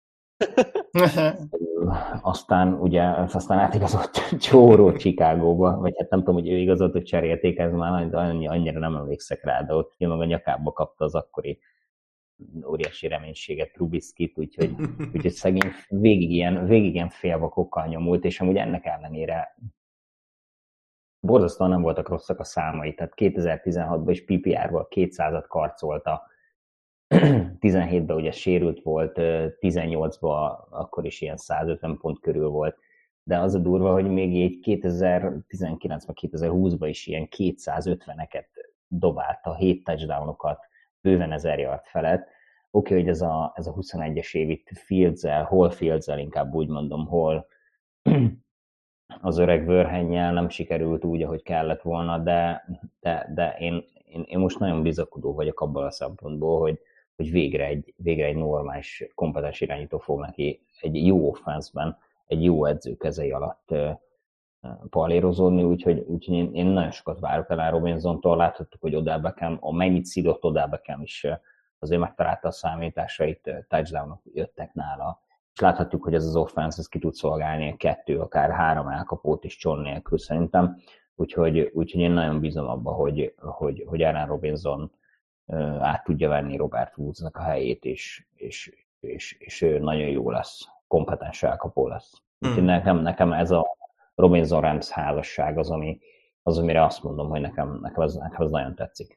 Aztán ugye, aztán átigazolt csóró Chicagóba, vagy hát nem tudom, hogy ő igazolt, hogy cserélték, ez már annyira nem emlékszek rá, de ott meg a nyakába kapta az akkori óriási reménységet Trubiskit, úgyhogy, úgyhogy szegény végig ilyen, végig ilyen félvakokkal nyomult, és amúgy ennek ellenére borzasztóan nem voltak rosszak a számai, tehát kétezer-tizenhatban is pé pé er-ból kétszázat karcolta, tizenhétben ugye sérült volt, tizennyolcban akkor is ilyen százötven pont körül volt, de az a durva, hogy még így kétezer-tizenkilencben, kétezer-húszban is ilyen kétszázötveneket dobálta, hét touchdownokat, bőven ezer yard felett. Oké, okay, hogy ez a, ez a huszonegyes év itt Fields-el, hol Fields-el, inkább úgy mondom, hol az öreg Vörhennyel nem sikerült úgy, ahogy kellett volna, de, de, de én, én, én most nagyon bizakodó vagyok abban a szempontból, hogy, hogy végre, egy, végre egy normális, kompetens irányító fog neki egy jó offenszben, egy jó edző kezei alatt uh, palérozódni, úgyhogy, úgyhogy én, én nagyon sokat várok el a Robinsontól, láthattuk, hogy Odell Beckham, a mennyit szidott Odell Beckham is uh, azért megtalálta a számításait, uh, touchdownok jöttek nála, és láthatjuk, hogy ez az offense ez ki tud szolgálni kettő, akár három elkapót is John nélkül szerintem, úgyhogy, úgyhogy én nagyon bízom abba, hogy, hogy, hogy Allen Robinson uh, át tudja venni Robert Woodsnak a helyét, és, és, és, és ő nagyon jó lesz, kompetens elkapó lesz. Úgyhogy hmm. nekem, nekem ez a Robinson Rams házasság az, ami, az, amire azt mondom, hogy nekem, nekem, ez, nekem ez nagyon tetszik.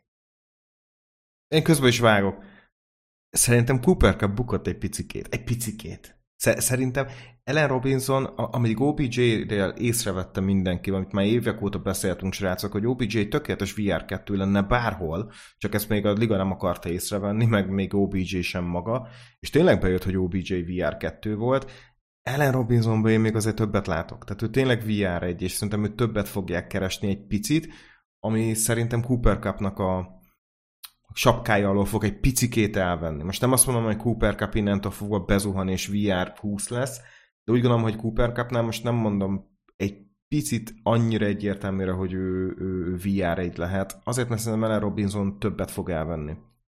Én közben is vágok. Szerintem Cooper Cup bukott egy picikét. Egy picikét. Szerintem Allen Robinson, amíg o bé jé-rél észrevette mindenki, amit már évek óta beszéltünk, srácok, hogy o bé jé tökéletes vé er kettő lenne bárhol, csak ezt még a liga nem akarta észrevenni, meg még o bé jé sem maga, és tényleg bejött, hogy o bé jé vé er kettő volt. Allen Robinsonban én még azért többet látok. Tehát ő tényleg vé er egy, és szerintem ő többet fogják keresni egy picit, ami szerintem Cooper Cupnak a sapkája alól fog egy picikét elvenni. Most nem azt mondom, hogy Cooper Cup innentől fogva bezuhan és vé er húsz lesz, de úgy gondolom, hogy Cooper Cupnál most nem mondom egy picit annyira egyértelműre, hogy ő, ő vé er egy lehet. Azért, mert szerintem Allen Robinson többet fog elvenni.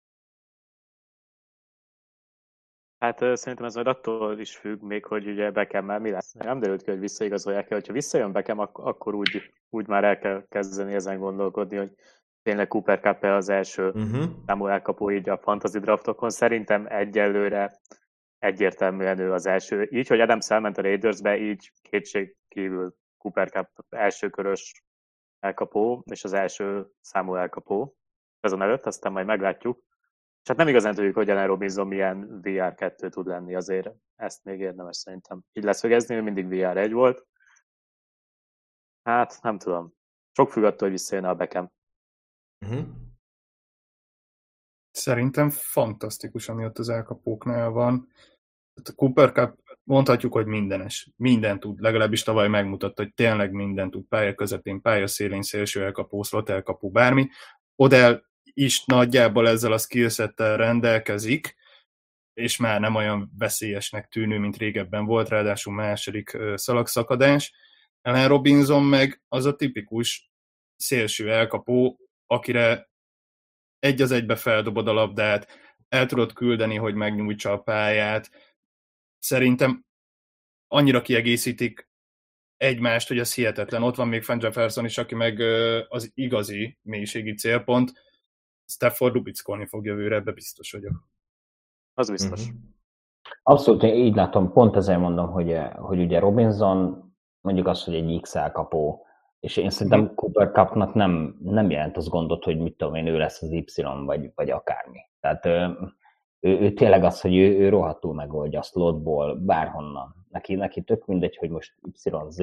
Hát szerintem ez majd attól is függ még, hogy ugye Beckham-mel mi lesz. Nem derült ki, hogy visszaigazolják el. Ha visszajön Beckham, akkor úgy, úgy már el kell kezdeni ezen gondolkodni, hogy tényleg Cooper Cup az első uh-huh. számú elkapó így a fantasy draftokon. Szerintem egyelőre egyértelműen ő az első. Így, hogy Adams elment a Raidersbe, így kétség kívül Cooper Cup első körös elkapó, és az első számú elkapó azon előtt, aztán majd meglátjuk. És hát nem igazán tudjuk, hogy Allen Robinson milyen vé er kettő tud lenni azért. Ezt még érdemes szerintem így leszögezni, hogy mindig vé er egy volt. Hát nem tudom. Sok függ attól, hogy visszajön a Beckham. Uh-huh. Szerintem fantasztikus, ami ott az elkapóknál van. A Cooper Cup mondhatjuk, hogy mindenes. Minden tud. Legalábbis tavaly megmutatta, hogy tényleg minden tud. Pálya közepén, pálya szélén, szélső elkapó, slot elkapó, bármi. Odell is nagyjából ezzel a skillsettel rendelkezik, és már nem olyan veszélyesnek tűnő, mint régebben volt, ráadásul második szalagszakadás. Allen Robinson meg az a tipikus szélső elkapó, akire egy az egybe feldobod a labdát, el tudod küldeni, hogy megnyújtsa a pályát. Szerintem annyira kiegészítik egymást, hogy ez hihetetlen. Ott van még Van Jefferson is, aki meg az igazi mélységi célpont. Stafford lubickolni fog jövőre, ebbe biztos vagyok. Az biztos. Mm-hmm. Abszolút, én így látom, pont ezért mondom, hogy, hogy ugye Robinson mondjuk azt, hogy egy X elkapó, és én szerintem mm-hmm. Cooper Cupnak nem, nem jelent az gondot, hogy mit tudom én, ő lesz az Y, vagy, vagy akármi. Tehát ő, ő, ő tényleg az, hogy ő, ő rohadtul megoldja a slotból, bárhonnan. Neki, neki tök mindegy, hogy most Y Z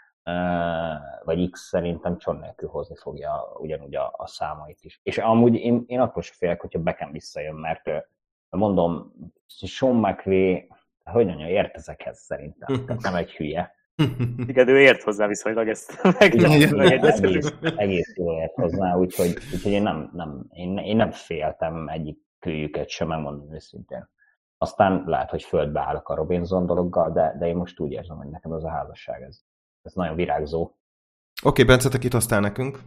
vagy X szerintem cson nélkül hozni fogja ugyanúgy a, a számait is. És amúgy én, én akkor sem félek, hogyha Beckham visszajön, mert mondom, Sean McVay, hogy mondja, ért ezekhez szerintem, tehát nem egy hülye. Igen, ő ért hozzá viszonylag ezt meg. Igen, egész, egész jól ért hozzá, úgyhogy, úgyhogy én, nem, nem, én, én nem féltem egyik kölyüket sem, megmondom őszintén. Aztán lehet, hogy földbe állok a Robinson dologgal, de, de én most úgy érzem, hogy nekem az a házasság, ez, ez nagyon virágzó. Oké, okay, Bence, te kit hoztál nekünk?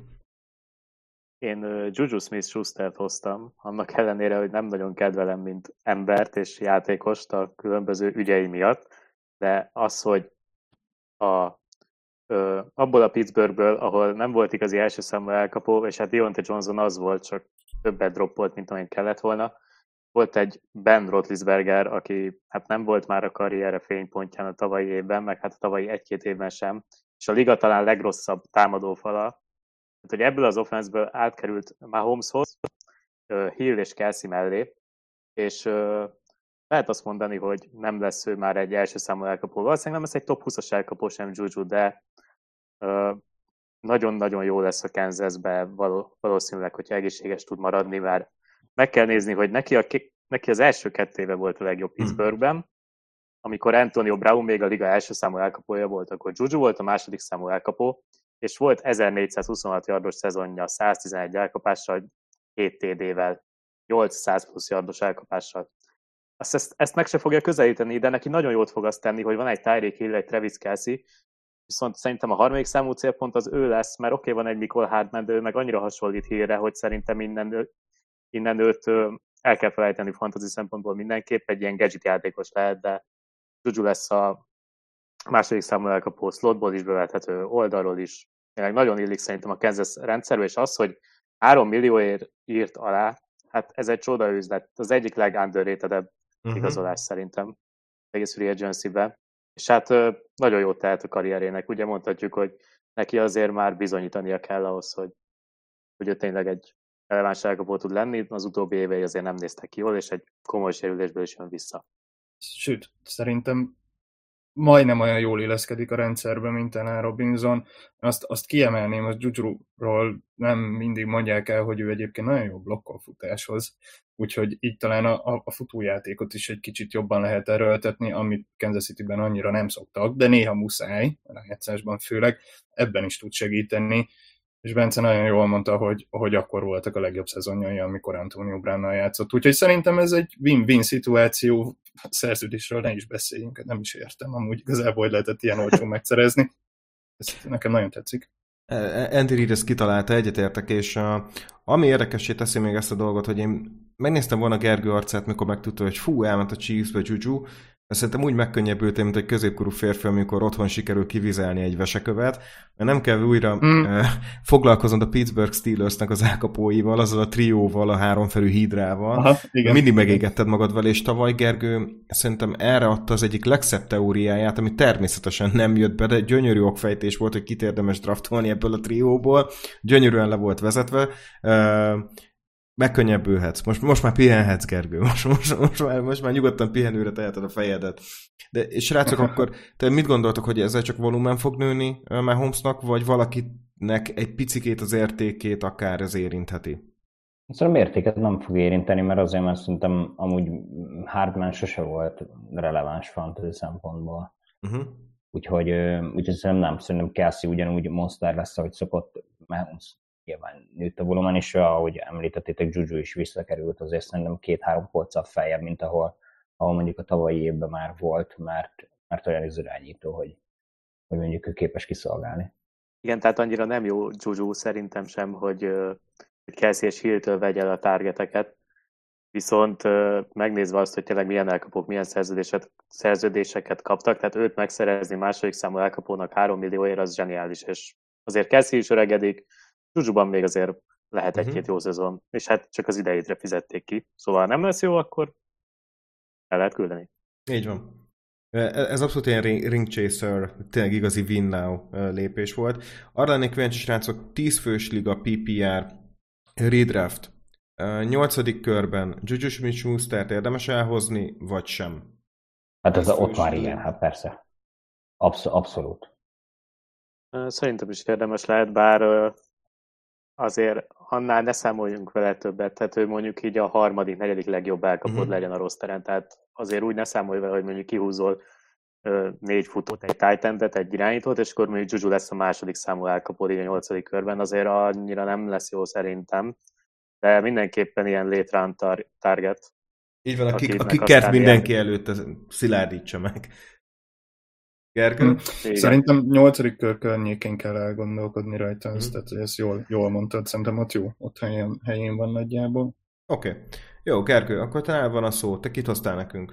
Én uh, Juju Smith-Schustert hoztam, annak ellenére, hogy nem nagyon kedvelem, mint embert és játékost a különböző ügyei miatt, de az, hogy a, ö, abból a Pittsburghből, ahol nem volt igazi első számú elkapó, és hát Deontay Johnson az volt, csak többet droppolt, mint amint kellett volna. Volt egy Ben Roethlisberger, aki hát nem volt már a karrierje fénypontján a tavalyi évben, meg hát a tavalyi egy-két évben sem, és a liga talán legrosszabb támadófala. Hát, hogy ebből az offenszből átkerült Mahomeshoz, Hill és Kelsey mellé, és lehet azt mondani, hogy nem lesz ő már egy első számú elkapó. Valószínűleg nem lesz egy top húszas elkapó sem Juju, de nagyon-nagyon jó lesz a Kansasbe valószínűleg, hogyha egészséges tud maradni, mert meg kell nézni, hogy neki, a, neki az első két éve volt a legjobb Pittsburghben, amikor Antonio Brown még a liga első számú elkapója volt, akkor Juju volt a második számú elkapó, és volt ezernégyszázhuszonhat yardos szezonja, száztizenegy elkapással, hét té dé-vel, nyolcszáz plusz yardos elkapással. Azt, ezt, ezt meg se fogja közelíteni, de neki nagyon jót fog azt tenni, hogy van egy Tyreek Hill, egy Travis Kelce, viszont szerintem a harmadik számú célpont az ő lesz, mert oké, okay, van egy Mecole Hardman, de ő meg annyira hasonlít Hillre, hogy szerintem innen, innen őt el kell felejteni fantasy szempontból mindenképp, egy ilyen gadget játékos lehet, de Juju lesz a második számú elkapó, slotból is bevethető, oldalról is. Tényleg nagyon illik szerintem a Kansas rendszerbe, és az, hogy három millióért írt alá, hát ez egy csoda üzlet. Az egyik legunderratedebb uh-huh. igazolás szerintem egész free agency-ben. És hát nagyon jót tehet a karrierének. Ugye mondhatjuk, hogy neki azért már bizonyítania kell ahhoz, hogy, hogy ő tényleg egy releváns elkapó tud lenni. Az utóbbi évei azért nem néztek ki jól, és egy komoly sérülésből is jön vissza. sőt, szerintem majdnem olyan jól illeszkedik a rendszerbe, mint Allen Robinson. Azt, azt kiemelném, hogy Jujuról nem mindig mondják el, hogy ő egyébként nagyon jó blokkol futáshoz, úgyhogy így talán a, a futójátékot is egy kicsit jobban lehet erőltetni, amit Kansas Cityben annyira nem szoktak, de néha muszáj, a rájátszásban főleg, ebben is tud segíteni, és Bence nagyon jól mondta, hogy, hogy akkor voltak a legjobb szezonjai, amikor Antonio Brownnal játszott. Úgyhogy szerintem ez egy win-win szituáció, szerződésről ne is beszéljünk, nem is értem, amúgy igazából, hogy lehetett ilyen olcsón megszerezni. Ez nekem nagyon tetszik. Andy Reid ezt kitalálta, egyetértek, és uh, ami érdekessé teszi még ezt a dolgot, hogy én megnéztem volna Gergő arcát, mikor megtudta, hogy fú, elment a Chiefs-be Juju, de szerintem úgy megkönnyebbültem, mint egy középkorú férfi, amikor otthon sikerül kivizelni egy vesekövet, mert nem kell újra mm. uh, foglalkoznod a Pittsburgh Steelersnek az elkapóival, azzal a trióval, a háromfelű hídrával. Aha, igen. Mindig megégetted magad vele, és tavaly Gergő szerintem erre adta az egyik legszebb teóriáját, ami természetesen nem jött be, de gyönyörű okfejtés volt, hogy kit érdemes draftolni ebből a trióból. Gyönyörűen le volt vezetve. Uh, megkönnyebbülhetsz. Most, most már pihenhetsz, Gergő. Most, most, most, már, most már nyugodtan pihenőre teheted a fejedet. De és srácok, akkor te mit gondoltok, hogy ezzel csak volumen fog nőni Mahomesnak, vagy valakinek egy picikét az értékét akár ez érintheti? Szerintem értéket nem fog érinteni, mert azért mert szerintem amúgy Hardman sose volt releváns fantasy szempontból. Uh-huh. Úgyhogy, úgyhogy szerintem nem. Szerintem Kelsey ugyanúgy monster lesz, ahogy szokott. Mahomes nyilván nőtt a volumen, és ahogy említettétek, Juju is visszakerült, azért szerintem két-három polccal feljebb, mint ahol, ahol mondjuk a tavalyi évben már volt, mert, mert olyan az irányító, hogy, hogy mondjuk ő képes kiszolgálni. Igen, tehát annyira nem jó Juju szerintem sem, hogy, hogy Kelsey és Hill-től vegye el a targeteket, viszont megnézve azt, hogy tényleg milyen elkapók, milyen szerződéseket, szerződéseket kaptak, tehát őt megszerezni második számú elkapónak három millióért, az zseniális, és azért Kelsey is öregedik, Jujuban még azért lehet egy-két uh-huh. jó szezon, és hát csak az idejétre fizették ki, szóval nem lesz jó, akkor el lehet küldeni. Így van. Ez abszolút ilyen ring chaser, tényleg igazi win now lépés volt. Arra lennék kíváncsi, srácok, tíz fős liga pé pé er redraft. nyolcadik körben Juju Smith-Schustert érdemes elhozni, vagy sem? Hát ez a, ott már igen, hát persze. Absz- abszolút. Szerintem is érdemes lehet, bár azért annál ne számoljunk vele többet, tehát ő mondjuk így a harmadik, negyedik legjobb elkapod uh-huh. legyen a rosteren, tehát azért úgy ne számolj vele, hogy mondjuk kihúzol ö, négy futót, egy tight endet, egy irányítót, és akkor mondjuk Juju lesz a második számú elkapod így a nyolcadik körben, azért annyira nem lesz jó szerintem, de mindenképpen ilyen late round tar- target. Így van, a kickert mindenki ilyen... előtt szilárdítsa meg. Gergő? Hmm. Szerintem nyolcadik kör környékén kell elgondolkodni rajta, hmm. tehát ezt jól, jól mondtad, szerintem ott jó, ott helyén, helyén van nagyjából. Oké. Okay. Jó, Gergő, akkor te van a szó, te kit hoztál nekünk?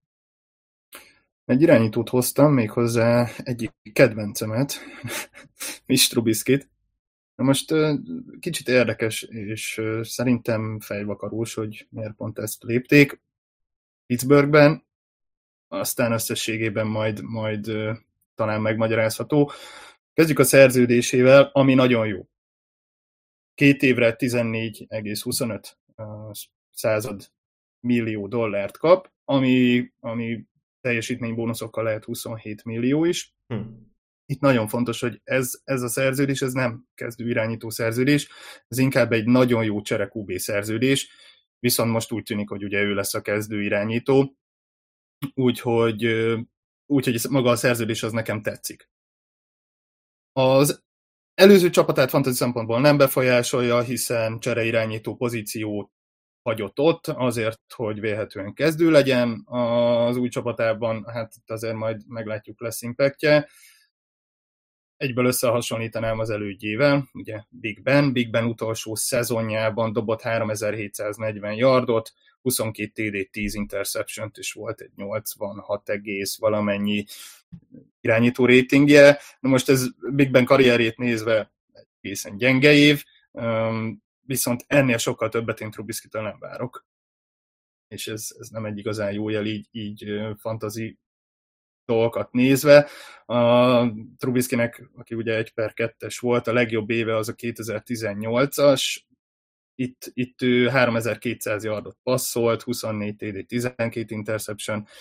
Egy irányítót hoztam, méghozzá egyik kedvencemet, Mitch Trubiskit. Na most kicsit érdekes, és szerintem fejvakarós, hogy miért pont ezt lépték Pittsburghben, aztán összességében majd, majd uh, talán megmagyarázható. Kezdjük a szerződésével, ami nagyon jó. Két évre tizennégy egész huszonöt uh, század millió dollárt kap, ami, ami teljesítménybónuszokkal lehet huszonhét millió is. Hm. Itt nagyon fontos, hogy ez, ez a szerződés, ez nem kezdő irányító szerződés, ez inkább egy nagyon jó csere kú bé szerződés, viszont most úgy tűnik, hogy ugye ő lesz a kezdő irányító, Úgyhogy, úgyhogy maga a szerződés az nekem tetszik. Az előző csapatát fantasy szempontból nem befolyásolja, hiszen csereirányító pozíciót hagyott ott, azért, hogy vélhetően kezdő legyen. Az új csapatában, hát itt azért majd meglátjuk, lesz impactje. Egyből összehasonlítanám az elődjével, ugye Big Ben. Big Ben utolsó szezonjában dobott háromezer-hétszáznegyven yardot, huszonkét té dé, tíz interception-t, és volt egy nyolcvanhat egész valamennyi irányító ratingje. Na most ez Big Ben karrierjét nézve egészen gyenge év, viszont ennél sokkal többet én Trubiskitől nem várok. És ez, ez nem egy igazán jó jel így, így fantasy dolgokat nézve. A Trubiskinek, aki ugye egy per kettes volt, a legjobb éve az a kétezer-tizennyolcas, Itt, itt ő háromezer-kétszáz yardot passzolt, huszonnégy té dé, tizenkét interception,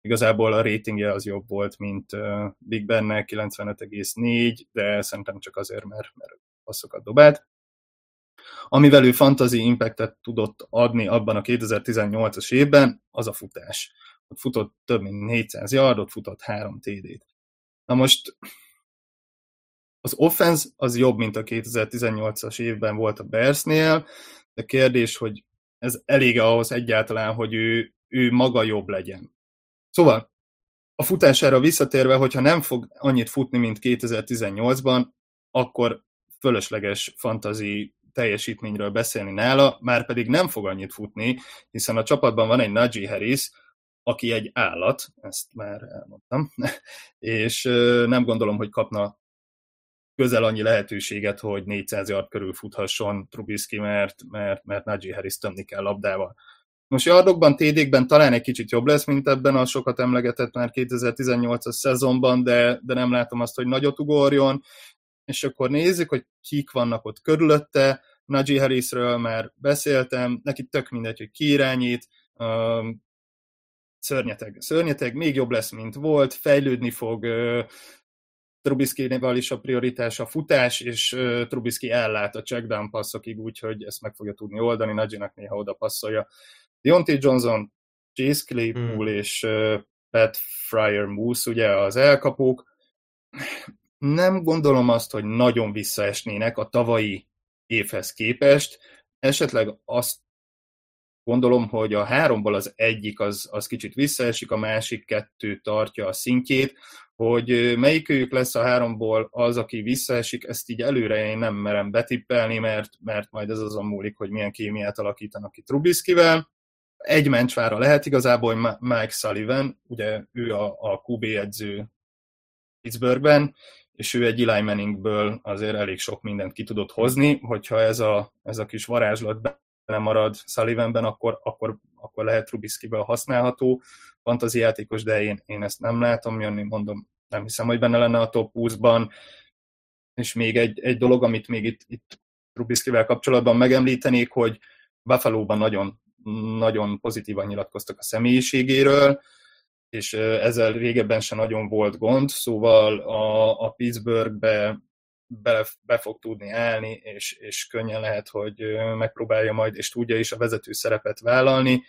Igazából a ratingje az jobb volt, mint Big Bennek, kilencvenöt egész négy, de szerintem csak azért, mert, mert passzokat dobált. Amivel ő fantasy impactet tudott adni abban a kétezer-tizennyolcas évben, az a futás. Ott futott több mint négyszáz yardot, futott három té dét. Na most az offense az jobb, mint a kétezer-tizennyolcas évben volt a Bearsnél, de kérdés, hogy ez elég ahhoz egyáltalán, hogy ő, ő maga jobb legyen. Szóval a futására visszatérve, hogyha nem fog annyit futni, mint kétezer-tizennyolcban, akkor fölösleges fantasy teljesítményről beszélni nála, már pedig nem fog annyit futni, hiszen a csapatban van egy Najee Harris, aki egy állat, ezt már elmondtam, és nem gondolom, hogy kapna közel annyi lehetőséget, hogy négyszáz yard körül futhasson Trubisky, mert, mert, mert Najee Harris tömni kell labdával. Most yardokban, té dékben talán egy kicsit jobb lesz, mint ebben a sokat emlegetett már kétezer-tizennyolcas szezonban, de, de nem látom azt, hogy nagyot ugorjon, és akkor nézzük, hogy kik vannak ott körülötte. Najee Harrisről már beszéltem, neki tök mindegy, hogy ki irányít, um, szörnyeteg, szörnyeteg, még jobb lesz, mint volt, fejlődni fog, uh, Trubisky-val is a prioritás a futás, és uh, Trubisky ellát a checkdown passzokig, úgyhogy ezt meg fogja tudni oldani, Najee-nak néha oda passzolja. Deontay Johnson, Chase Claypool hmm. és uh, Pat Fryer-Moose, ugye az elkapók. Nem gondolom azt, hogy nagyon visszaesnének a tavalyi évhez képest. Esetleg azt gondolom, hogy a háromból az egyik az, az kicsit visszaesik, a másik kettő tartja a szintjét, hogy melyikőjük lesz a háromból az, aki visszaesik, ezt így előre én nem merem betippelni, mert, mert majd ez azon múlik, hogy milyen kémiát alakítanak ki Trubiskyvel. Egy mencsvára lehet igazából Mike Sullivan, ugye ő a, a kú bé edző Pittsburghben, és ő egy Eli Manningből azért elég sok mindent ki tudott hozni, hogyha ez a, ez a kis varázslat benne marad Sullivanben, akkor, akkor, akkor lehet Trubiskyvel használható fantasy játékos, de én, én ezt nem látom jönni, mondom, nem hiszem, hogy benne lenne a top húszban. És még egy, egy dolog, amit még itt, itt Trubiskyvel kapcsolatban megemlítenék, hogy Buffalo-ban nagyon, nagyon pozitívan nyilatkoztak a személyiségéről, és ezzel régebben sem nagyon volt gond, szóval a, a Pittsburghbe be, be fog tudni állni, és, és könnyen lehet, hogy megpróbálja majd, és tudja is a vezető szerepet vállalni,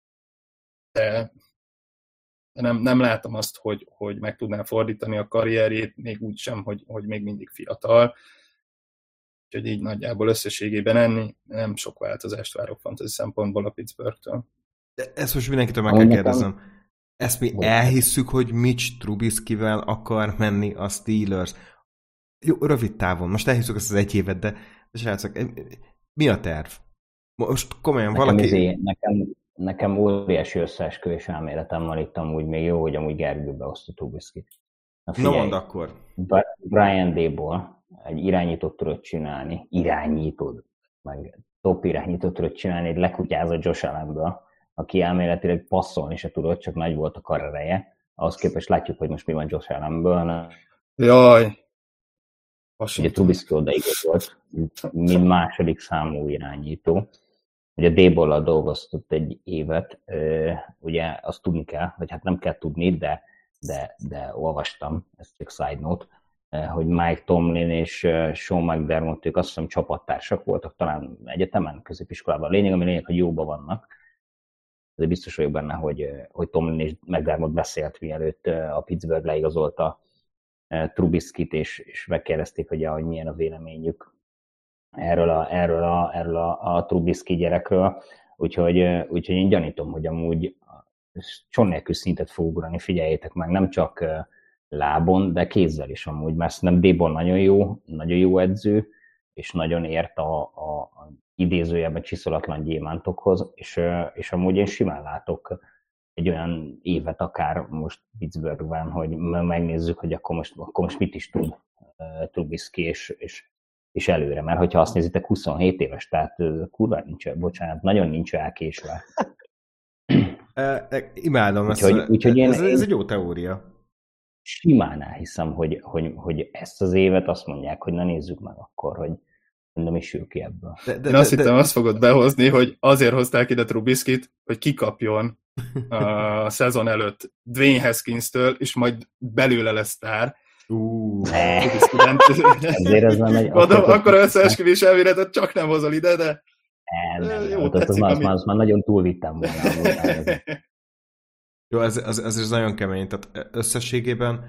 de nem, nem látom azt, hogy, hogy meg tudná fordítani a karrierjét, még úgy sem, hogy, hogy még mindig fiatal. Úgyhogy így nagyjából összességében enni nem sok változást várok fantasy szempontból a Pittsburghtől. De ezt most mindenkitől meg kell kérdeznem. Ezt mi elhisszük, hogy Mitch Trubiskyvel akar menni a Steelers. Jó, rövid távon. Most elhisszük ezt az egy évet, de, de srácok, mi a terv? Most komolyan nekem valaki... Izé, nekem, nekem óriási összeesküvés elméletem van itt amúgy még jó, hogy amúgy Gergő behozta Trubiskyt. Na mondd akkor. Brian Daboll egy irányítót tudod csinálni, irányítod, meg top irányítót tudod csinálni, egy lekutyázott Josh Allenből, aki elméletileg passzolni se tudott, csak nagy volt a karereje. Ahhoz képest látjuk, hogy most mi van Josh Allenből. Jaj! Ugye Trubisky odaigazolt, mint második számú irányító. Ugye Daboll-al dolgoztott egy évet, ugye azt tudni kell, vagy hát nem kell tudni, de, de, de olvastam, ez csak side note, hogy Mike Tomlin és Sean McDermott, ők azt hiszem csapattársak voltak, talán egyetemen, középiskolában. A lényeg, ami lényeg, hogy jóban vannak. De biztos vagyok benne, hogy, hogy Tomlin és McDermott beszélt, mielőtt a Pittsburgh leigazolta Trubiskyt, és, és megkérdezték, hogy, hogy milyen a véleményük erről a, erről a, erről a, a Trubisky gyerekről. Úgyhogy, úgyhogy én gyanítom, hogy amúgy cson nélkül szintet fog ugrani, figyeljétek meg, nem csak lábon, de kézzel is amúgy, mert szerintem Daboll nagyon jó, nagyon jó edző, és nagyon ért a, a, a idézőjelben csiszolatlan gyémántokhoz, és, és amúgy én simán látok egy olyan évet akár most Pittsburghben, hogy megnézzük, hogy akkor most, akkor most mit is tud uh, Trubisky, és, és, és előre. Mert hogyha azt nézitek, huszonhét éves, tehát uh, kurva nincs, bocsánat, nagyon nincs elkésve. Imádom úgyhogy, ezt. Úgyhogy én, ez, ez egy jó teória. Simán elhiszem, hogy, hogy, hogy ezt az évet azt mondják, hogy na nézzük meg akkor, hogy nem is jön ki ebből. De, de, Én azt de, hittem, de... azt fogod behozni, hogy azért hozták ide Trubiskyt, hogy kikapjon a szezon előtt Dwayne Haskins-től, és majd belőle lesz sztár. Uh. Ezért ez nem egy... Mondom, akkor összeesküvés elméletet csak nem hozol ide, de nem, nem, jó, ott, tetszik, az, ami... az már nagyon túlvittem volna. Jó, ez, ez, ez, ez nagyon kemény. Tehát összességében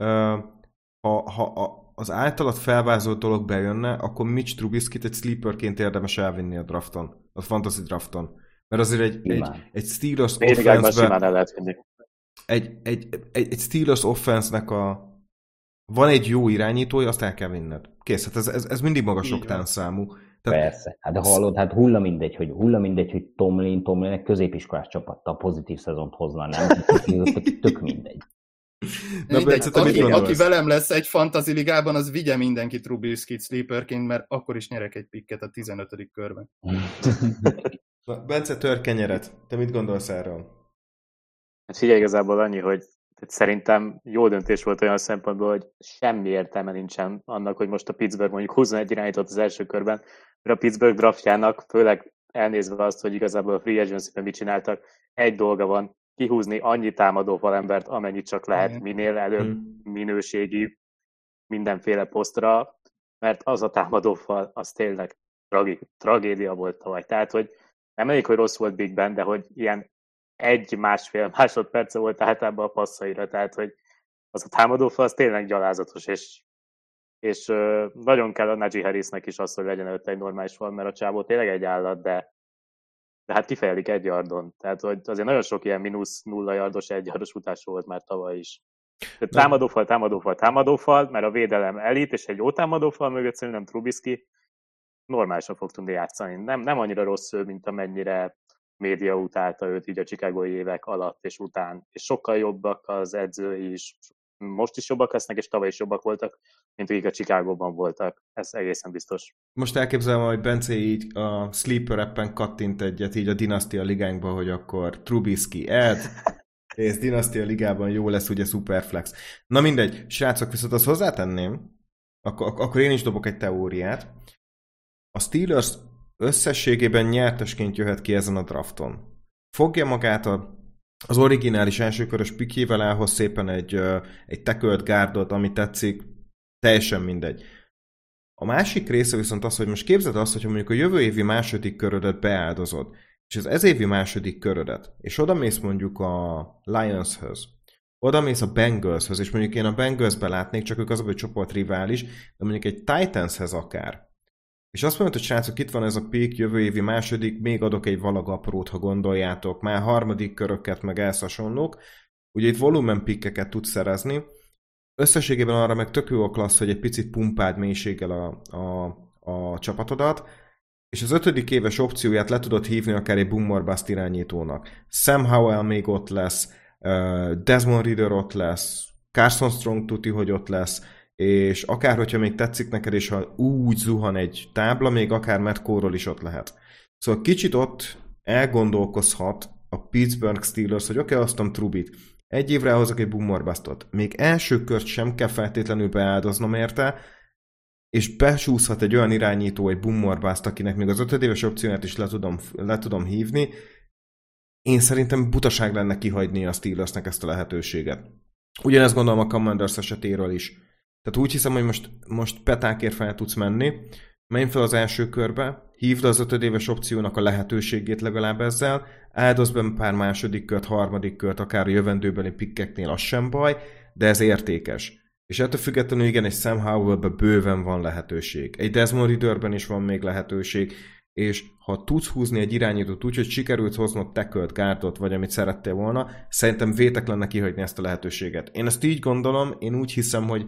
ha, ha az általad felvázolt dolog bejönne, akkor Mitch Trubiskyt egy sleeperként érdemes elvinni a drafton, a fantasy drafton. Mert azért egy, egy, egy Steelers offense-be egy, egy, egy, egy Steelers offense-nek a van egy jó irányítója, azt el kell vinned. Kész, hát ez, ez, ez mindig magas oktánszámú. Tehát... Persze, hát de hallod, hát hulla mindegy, hogy hulla mindegy, hogy Tomlin, Tomlinnek középiskolás csapattal pozitív szezont hozna, nem? Tök mindegy. Na, mindegy, Bence, aki, aki velem lesz egy fantasy ligában, az vigye mindenki Trubiskyt sleeperként, mert akkor is nyerek egy pikket a tizenötödik körben. Na, Bence, tör kenyeret. Te mit gondolsz erről? Hát figyelj, igazából annyi, hogy szerintem jó döntés volt olyan szempontból, hogy semmi értelme nincsen annak, hogy most a Pittsburgh mondjuk huszonegy irányított az első körben, mert a Pittsburgh draftjának, főleg elnézve azt, hogy igazából a free agency-ben mit csináltak, egy dolga van, kihúzni annyi támadó falembert, amennyit csak lehet, minél előbb minőségi mindenféle posztra, mert az a támadó fal, az tényleg tragi, tragédia volt tavaly. Tehát, hogy nem elég, hogy rossz volt Big Ben, de hogy ilyen egy-másfél másodperce volt általában a passzaira, tehát, hogy az a támadófal az tényleg gyalázatos, és, és uh, nagyon kell a Najee Harrisnek is az, hogy legyen előtte egy normális fal, mert a csávó tényleg egy állat, de, de hát kifejelik egy yardon. Tehát, hogy azért nagyon sok ilyen mínusz nulla yardos, egy yardos utás volt már tavaly is. Tehát támadófal, támadófal, támadófal, mert a védelem elit, és egy jó támadófal mögött szerintem Trubisky normálisan fog tudni játszani. Nem, nem annyira rossz ő, mint amennyire média utálta őt így a chicagói évek alatt és után, és sokkal jobbak az edzői is, most is jobbak lesznek, és tavaly is jobbak voltak, mint akik a Chicagóban voltak. Ez egészen biztos. Most elképzelem, hogy Bence így a Sleeper appen kattint egyet így a Dynastia ligánkba, hogy akkor Trubisky Ed, és Dynastia ligában jó lesz ugye Superflex. Na mindegy, srácok, viszont azt hozzátenném, akkor, akkor én is dobok egy teóriát. A Steelers összességében nyertesként jöhet ki ezen a drafton. Fogja magát a, az originális elsőkörös pikjével, elhoz szépen egy, egy tackle guardot, ami tetszik, teljesen mindegy. A másik része viszont az, hogy most képzeld azt, hogy mondjuk a jövő évi második körödet beáldozod, és az ez évi második körödet, és odamész mondjuk a Lions-höz, odamész a Bengalshöz, és mondjuk én a Bengalsbe látnék, csak ők az a csoport rivális, de mondjuk egy Titanshez akár. És azt mondod, hogy srácok, itt van ez a pick, jövő évi második, még adok egy valag aprót, ha gondoljátok, már harmadik köröket, meg elszasonlók. Ugye itt volumen pickeket tudsz szerezni. Összességében arra meg tök jó a klassz, hogy egy picit pumpáld mélységgel a, a, a csapatodat, és az ötödik éves opcióját le tudod hívni akár egy boom or bust irányítónak. Sam Howell még ott lesz, Desmond Ridder ott lesz, Carson Strong tuti, hogy ott lesz, és akár, hogyha még tetszik neked, és ha úgy zuhan egy tábla, még akár Matt Corral is ott lehet. Szóval kicsit ott elgondolkozhat a Pittsburgh Steelers, hogy oké, okay, hoztam Trubit, egy évre hozok egy boom or bustot. Még első kört sem kell feltétlenül beáldoznom érte, és besúszhat egy olyan irányító, egy boom or bust, akinek még az ötödéves opcióját is le tudom, le tudom hívni. Én szerintem butaság lenne kihagyni a Steelersnek ezt a lehetőséget. Ugyanezt gondolom a Commanders esetéről is. Tehát úgy hiszem, hogy most, most petákért fel tudsz menni, menj fel az első körbe, hívd az ötödéves opciónak a lehetőségét legalább ezzel, áldoz be pár második kört, harmadik kört, akár a jövendőbeli pikkeknél, az sem baj, de ez értékes. És ettől függetlenül igen, egy Sam Howell-ben bőven van lehetőség. Egy Desmond Ridderben is van még lehetőség, és ha tudsz húzni egy irányítót úgy, hogy sikerült hoznod tackle guardot, vagy amit szerettél volna, szerintem vétek lenne kihagyni ezt a lehetőséget. Én ezt így gondolom, én úgy hiszem, hogy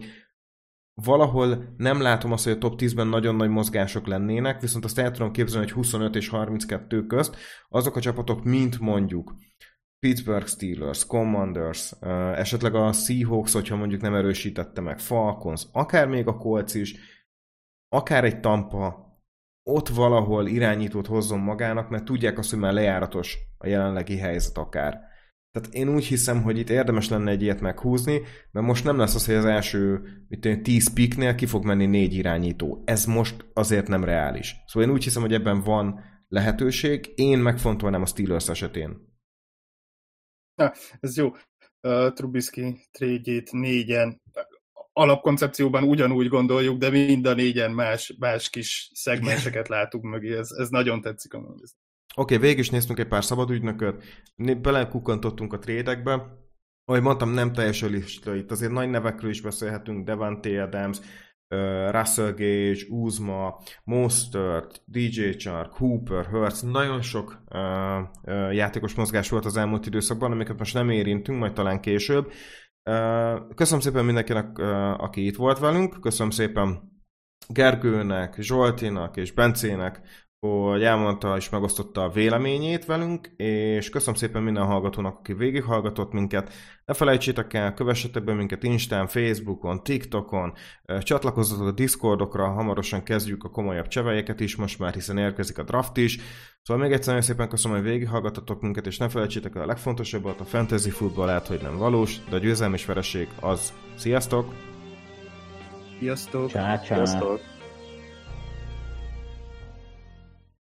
valahol nem látom azt, hogy a top tízben nagyon nagy mozgások lennének, viszont azt el tudom képzelni, hogy huszonöt és harminckettő közt azok a csapatok, mint mondjuk Pittsburgh Steelers, Commanders, esetleg a Seahawks, hogyha mondjuk nem erősítette meg, Falcons, akár még a Colts is, akár egy Tampa, ott valahol irányítót hozzon magának, mert tudják azt, hogy már lejáratos a jelenlegi helyzet akár. Tehát én úgy hiszem, hogy itt érdemes lenne egy ilyet meghúzni, mert most nem lesz az, hogy az első tíz picknél ki fog menni négy irányító. Ez most azért nem reális. Szóval én úgy hiszem, hogy ebben van lehetőség. Én megfontolnám a Steelers esetén. Na, ez jó. Uh, Trubisky trade-jét négyen alapkoncepcióban ugyanúgy gondoljuk, de mind a négyen más, más kis szegmenseket látunk mögé. Ez, ez nagyon tetszik a mondani. Oké, okay, végig is néztünk egy pár szabad ügynököt, belekukkantottunk a trédekbe. Ahogy mondtam, nem teljes a lista, itt azért nagy nevekről is beszélhetünk, Davante Adams, uh, Russell Gage, Uzma, Mostert, dé jé Chark, Hooper, Hurts, nagyon sok uh, uh, játékos mozgás volt az elmúlt időszakban, amiket most nem érintünk, majd talán később. Uh, köszönöm szépen mindenkinek, uh, aki itt volt velünk, köszönöm szépen Gergőnek, Zsoltinak és Bencének, hogy elmondta és megosztotta a véleményét velünk, és köszönöm szépen minden hallgatónak, aki végighallgatott minket. Ne felejtsétek el, kövessetek be minket Instán, Facebookon, TikTokon, csatlakozzatok a Discordokra, hamarosan kezdjük a komolyabb csevelyeket is most már, hiszen érkezik a draft is. Szóval még egyszer nagyon szépen köszönöm, hogy végighallgattatok minket, és ne felejtsétek el a legfontosabbat, a fantasy futball lehet, hogy nem valós, de a győzelem és vereség az. Sziasztok! Sziasztok! Csá, csá. Sziasztok!